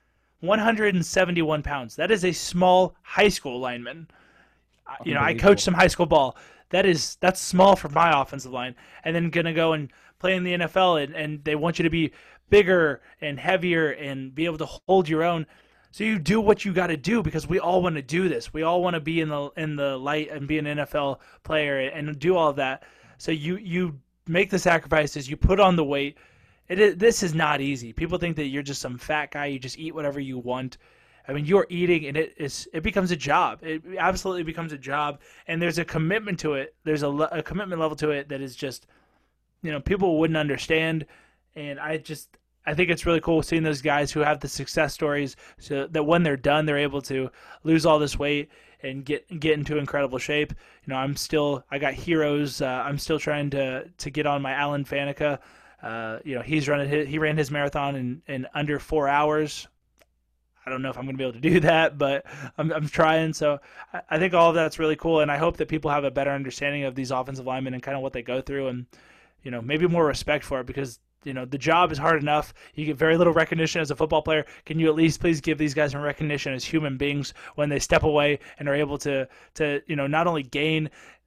171 pounds. That is a small high school lineman. I coached some high school ball. That's small for my offensive line. And then going to go and play in the NFL, and they want you to be bigger and heavier and be able to hold your own. So you do what you got to do, because we all want to do this. We all want to be in the light and be an NFL player and do all of that. So you make the sacrifices, you put on the weight. This is not easy. People think that you're just some fat guy. You just eat whatever you want. I mean, you're eating, and it becomes a job. It absolutely becomes a job, and there's a commitment to it. There's a commitment level to it that is just, people wouldn't understand. And I think it's really cool seeing those guys who have the success stories, so that when they're done, they're able to lose all this weight and get into incredible shape. I got heroes. I'm still trying to get on my Alan Faneca. He ran his marathon in under 4 hours. I don't know if I'm going to be able to do that, but I'm trying. So I think all of that's really cool, and I hope that people have a better understanding of these offensive linemen and kind of what they go through, and maybe more respect for it, because the job is hard enough. You get very little recognition as a football player. Can you at least please give these guys some recognition as human beings when they step away and are able to not only gain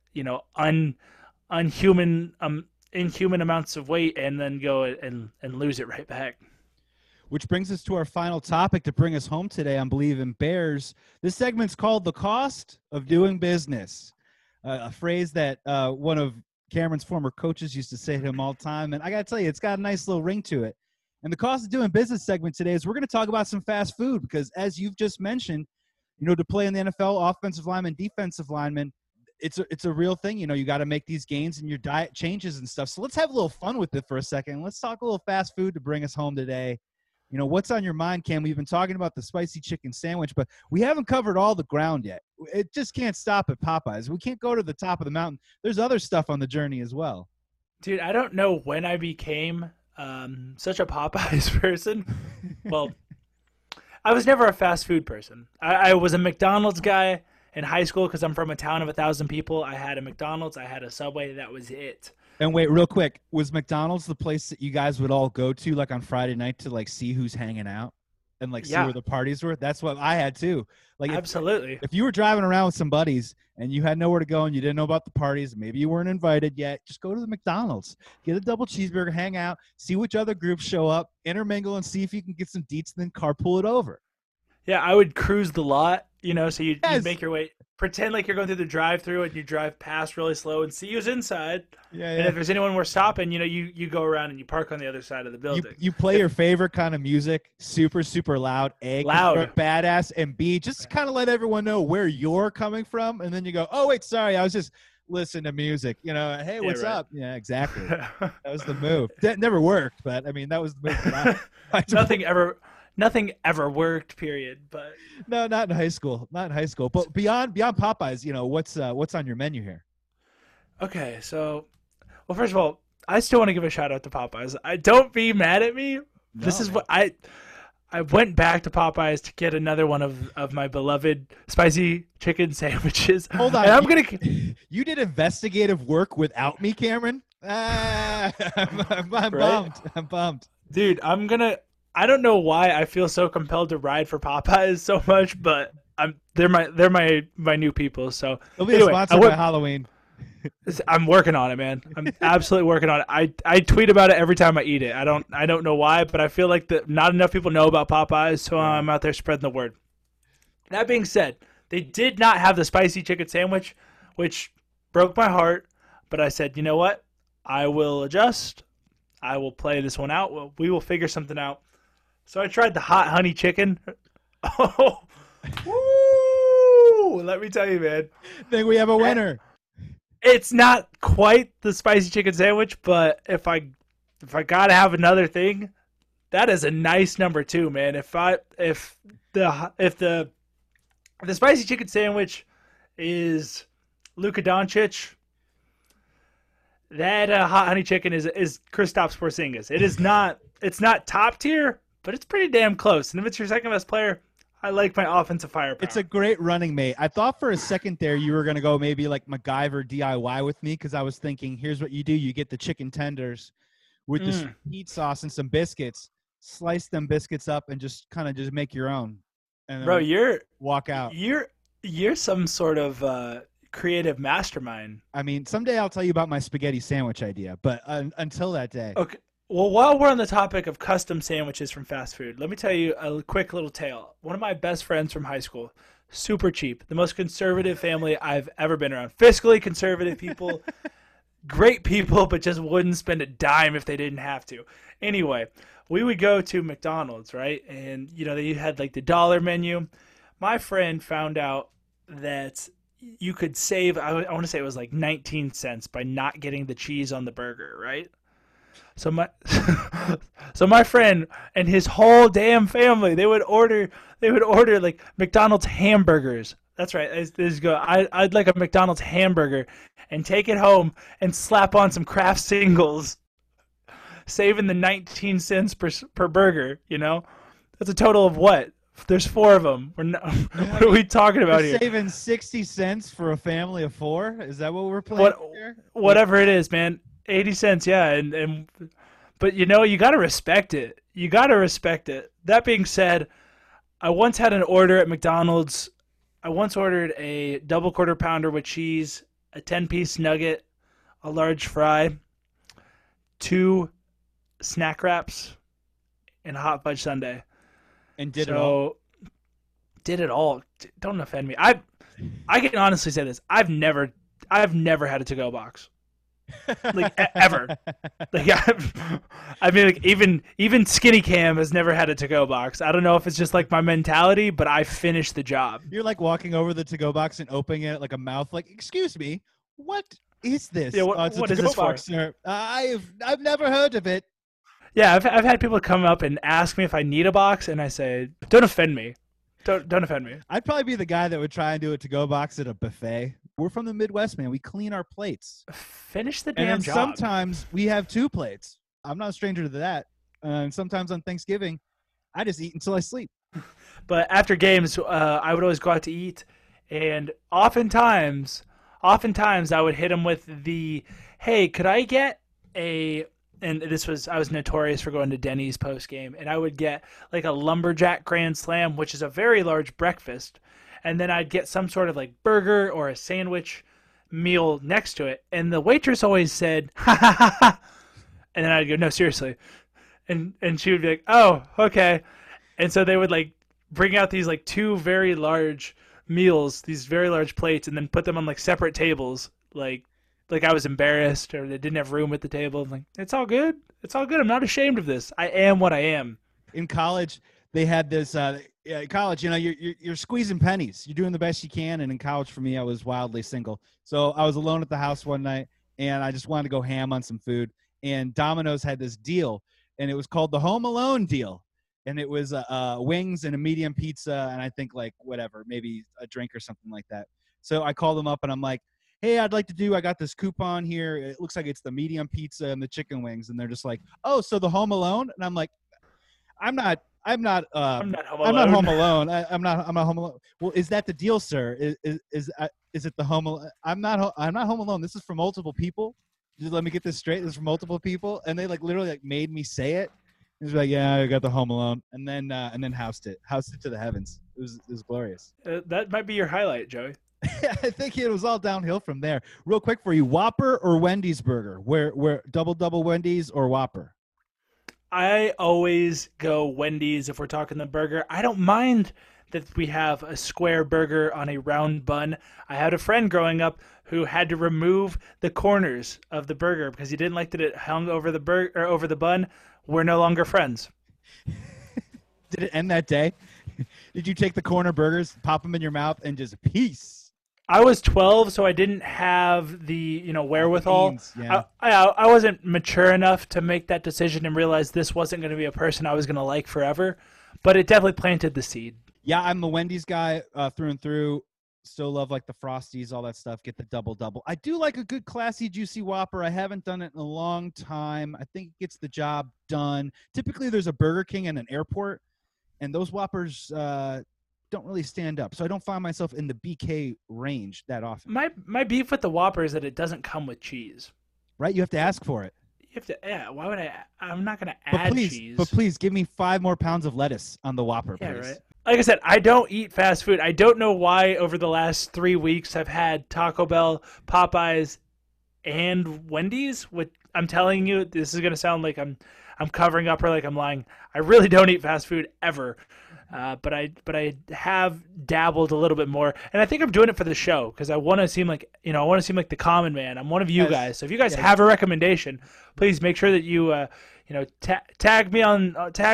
inhuman amounts of weight and then go and lose it right back. Which brings us to our final topic to bring us home today on Believe in Bears. This segment's called The Cost of Doing Business, a phrase that one of Cameron's former coaches used to say to him all the time. And I got to tell you, it's got a nice little ring to it. And the cost of doing business segment today is we're going to talk about some fast food, because as you've just mentioned, to play in the NFL, offensive lineman, defensive lineman, it's a real thing. You got to make these gains and your diet changes and stuff. So let's have a little fun with it for a second. Let's talk a little fast food to bring us home today. What's on your mind, Cam? We've been talking about the spicy chicken sandwich, but we haven't covered all the ground yet. It just can't stop at Popeyes. We can't go to the top of the mountain. There's other stuff on the journey as well. Dude, I don't know when I became such a Popeyes person. Well, I was never a fast food person. I was a McDonald's guy in high school because I'm from a town of 1,000 people. I had a McDonald's. I had a Subway. That was it. And wait, real quick, was McDonald's the place that you guys would all go to, like on Friday night, to like see who's hanging out and like see where the parties were? That's what I had too. Like, absolutely. If you were driving around with some buddies and you had nowhere to go and you didn't know about the parties, maybe you weren't invited yet, just go to the McDonald's, get a double cheeseburger, hang out, see which other groups show up, intermingle, and see if you can get some deets, and then carpool it over. Yeah, I would cruise the lot, so you'd make your way, pretend like you're going through the drive-through, and you drive past really slow and see who's inside. Yeah. And if there's anyone we're stopping, you go around and you park on the other side of the building. You play your favorite kind of music, super, super loud. A, loud, badass, and B, just kind of let everyone know where you're coming from, and then you go, oh wait, sorry, I was just listen to music. Hey, Yeah, what's right. up? Yeah, exactly. That was the move. That never worked, but I mean, that was the move. Nothing ever worked. Period. But No, not in high school. Not in high school. But beyond Popeyes, what's on your menu here? okay, so well, first of all, I still want to give a shout out to Popeyes. I don't be mad at me. This No, is man. what I went back to Popeyes to get another one of my beloved spicy chicken sandwiches. Hold on. And I'm gonna. You did investigative work without me, Cameron? I'm Right? bummed. I'm bummed. Dude, I'm gonna. I don't know why I feel so compelled to ride for Popeyes so much, but they're my new people. So They'll be a anyway, sponsor by Halloween. I'm working on it, man. I'm absolutely working on it. I tweet about it every time I eat it. I don't know why, but I feel like that not enough people know about Popeyes, so I'm out there spreading the word. That being said, they did not have the spicy chicken sandwich, which broke my heart. But I said, you know what? I will adjust. I will play this one out. We will figure something out. So I tried the hot honey chicken. Oh, woo! Let me tell you, man. Think we have a winner. It's not quite the spicy chicken sandwich, but if I gotta have another thing, that is a nice number two, man. If the spicy chicken sandwich is Luka Doncic, that hot honey chicken is Kristaps Porzingis. It's not top tier, but it's pretty damn close. And if it's your second best player, I like my offensive firepower. It's a great running mate. I thought for a second there you were going to go maybe like MacGyver DIY with me because I was thinking, here's what you do. You get the chicken tenders with the heat sauce and some biscuits, slice them biscuits up and just kind of just make your own. And then Bro, walk out. you're some sort of creative mastermind. I mean, someday I'll tell you about my spaghetti sandwich idea, but until that day. Okay. Well, while we're on the topic of custom sandwiches from fast food, let me tell you a quick little tale. One of my best friends from high school, super cheap, the most conservative family I've ever been around. Fiscally conservative people, great people, but just wouldn't spend a dime if they didn't have to. Anyway, we would go to McDonald's, right? And, they had like the dollar menu. My friend found out that you could save, I want to say it was like 19 cents by not getting the cheese on the burger, right? So my friend and his whole damn family, they would order like McDonald's hamburgers. That's right. I'd like a McDonald's hamburger and take it home and slap on some Kraft singles, saving the 19 cents per burger, That's a total of what? There's 4 of them. What are we talking about You're here? saving 60 cents for a family of 4? Is that what we're playing here? Whatever it is, man. 80 cents, yeah, but you got to respect it. You got to respect it. That being said, I once had an order at McDonald's. I once ordered a double quarter pounder with cheese, a 10-piece nugget, a large fry, 2 snack wraps, and a hot fudge sundae. And did it all. Did it all. Don't offend me. I can honestly say this. I've never had a to-go box. Like ever. Like I mean, like even Skinny Cam has never had a to-go box. I don't know if it's just like my mentality, but I finished the job. You're like walking over the to-go box and opening it like a mouth, like, "Excuse me, what is this?" Yeah, what is this for? Sir. I've never heard of it. Yeah, I've had people come up and ask me if I need a box, and I say, "Don't offend me. Don't offend me." I'd probably be the guy that would try and do a to-go box at a buffet. We're from the Midwest, man. We clean our plates. Finish the And damn then job. sometimes we have 2 plates. I'm not a stranger to that. And sometimes on Thanksgiving, I just eat until I sleep. But after games, I would always go out to eat, and oftentimes I would hit them with the, "Hey, could I get a?" And I was notorious for going to Denny's post game, and I would get like a lumberjack grand slam, which is a very large breakfast, and then I'd get some sort of like burger or a sandwich meal next to it, and the waitress always said, "Ha ha ha ha," and then I'd go, "No, seriously," and she would be like, "Oh, okay," and so they would like bring out these like 2 very large meals, these very large plates, and then put them on like separate tables, like I was embarrassed or they didn't have room at the table. I'm like, it's all good. It's all good. I'm not ashamed of this. I am what I am. In college, they had this college. You know, you're squeezing pennies. You're doing the best you can. And in college, for me, I was wildly single, so I was alone at the house one night, and I just wanted to go ham on some food. And Domino's had this deal, and it was called the Home Alone deal. And it was wings and a medium pizza, and I think like whatever, maybe a drink or something like that. So I called them up, and I'm like, hey, I got this coupon here. It looks like it's the medium pizza and the chicken wings. And they're just like, oh, so the Home Alone? And I'm like, I'm not I'm not home alone. I'm not home alone. Well, is that the deal, sir? Is it the home alone? I'm not home alone. This is for multiple people. Just let me get this straight. This is for multiple people. And they like literally like made me say it. It was like, yeah, I got the Home Alone, and then housed it to the heavens. It was glorious. That might be your highlight, Joey. I think it was all downhill from there. Real quick for you, Whopper or Wendy's burger? Where double Wendy's or Whopper? I always go Wendy's if we're talking the burger. I don't mind that we have a square burger on a round bun. I had a friend growing up who had to remove the corners of the burger because he didn't like that it hung over the over the bun. We're no longer friends. Did it end that day? Did you take the corner burgers, pop them in your mouth, and just peace? I was 12, so I didn't have the wherewithal. Yeah. I wasn't mature enough to make that decision and realize this wasn't going to be a person I was going to like forever. But it definitely planted the seed. Yeah, I'm the Wendy's guy through and through. Still love like the Frosties, all that stuff. Get the double. I do like a good classy juicy Whopper. I haven't done it in a long time. I think it gets the job done. Typically there's a Burger King in an airport, and those Whoppers don't really stand up. So I don't find myself in the BK range that often. My beef with the Whopper is that it doesn't come with cheese. Right? You have to ask for it. You have to. Yeah. Why would I? I'm not going to add cheese. But please give me 5 more pounds of lettuce on the Whopper, yeah, please. Right. Like I said, I don't eat fast food. I don't know why over the last 3 weeks I've had Taco Bell, Popeyes, and Wendy's. What I'm telling you, this is going to sound like I'm covering up or like I'm lying. I really don't eat fast food ever, but I have dabbled a little bit more, and I think I'm doing it for the show because I want to seem like the common man. I'm one of you guys. So if you guys have a recommendation, please make sure that you tag me on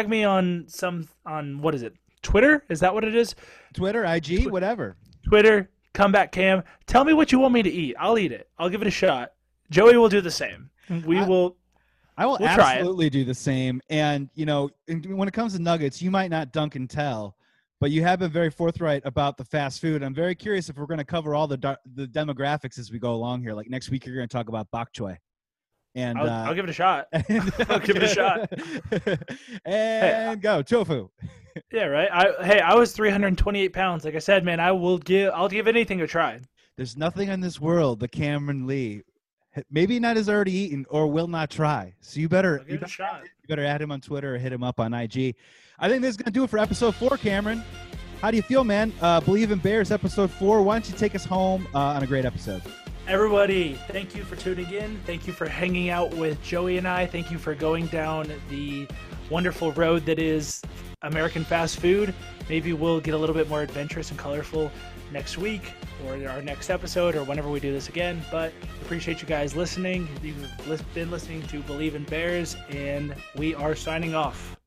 what is it? Twitter? Is that what it is? Twitter, IG, whatever. Twitter, Comeback Cam. Tell me what you want me to eat. I'll eat it. I'll give it a shot. Joey will do the same. I will absolutely do the same. And, when it comes to nuggets, you might not dunk and tell, but you have been very forthright about the fast food. I'm very curious if we're going to cover all the demographics as we go along here. Like next week, you're going to talk about bok choy. And I'll give it a shot. I'll give it a shot. And go tofu. Yeah, right. I was 328 pounds. Like I said, man, I'll give anything a try. There's nothing in this world that Cameron Lee maybe not has already eaten or will not try. So you better add him on Twitter or hit him up on IG. I think this is gonna do it for episode 4, Cameron. How do you feel, man? Believe in Bears, episode 4. Why don't you take us home on a great episode? Everybody, thank you for tuning in. Thank you for hanging out with Joey and I. Thank you for going down the wonderful road that is American fast food. Maybe we'll get a little bit more adventurous and colorful next week or our next episode or whenever we do this again. But appreciate you guys listening. You've been listening to Believe in Bears, and we are signing off.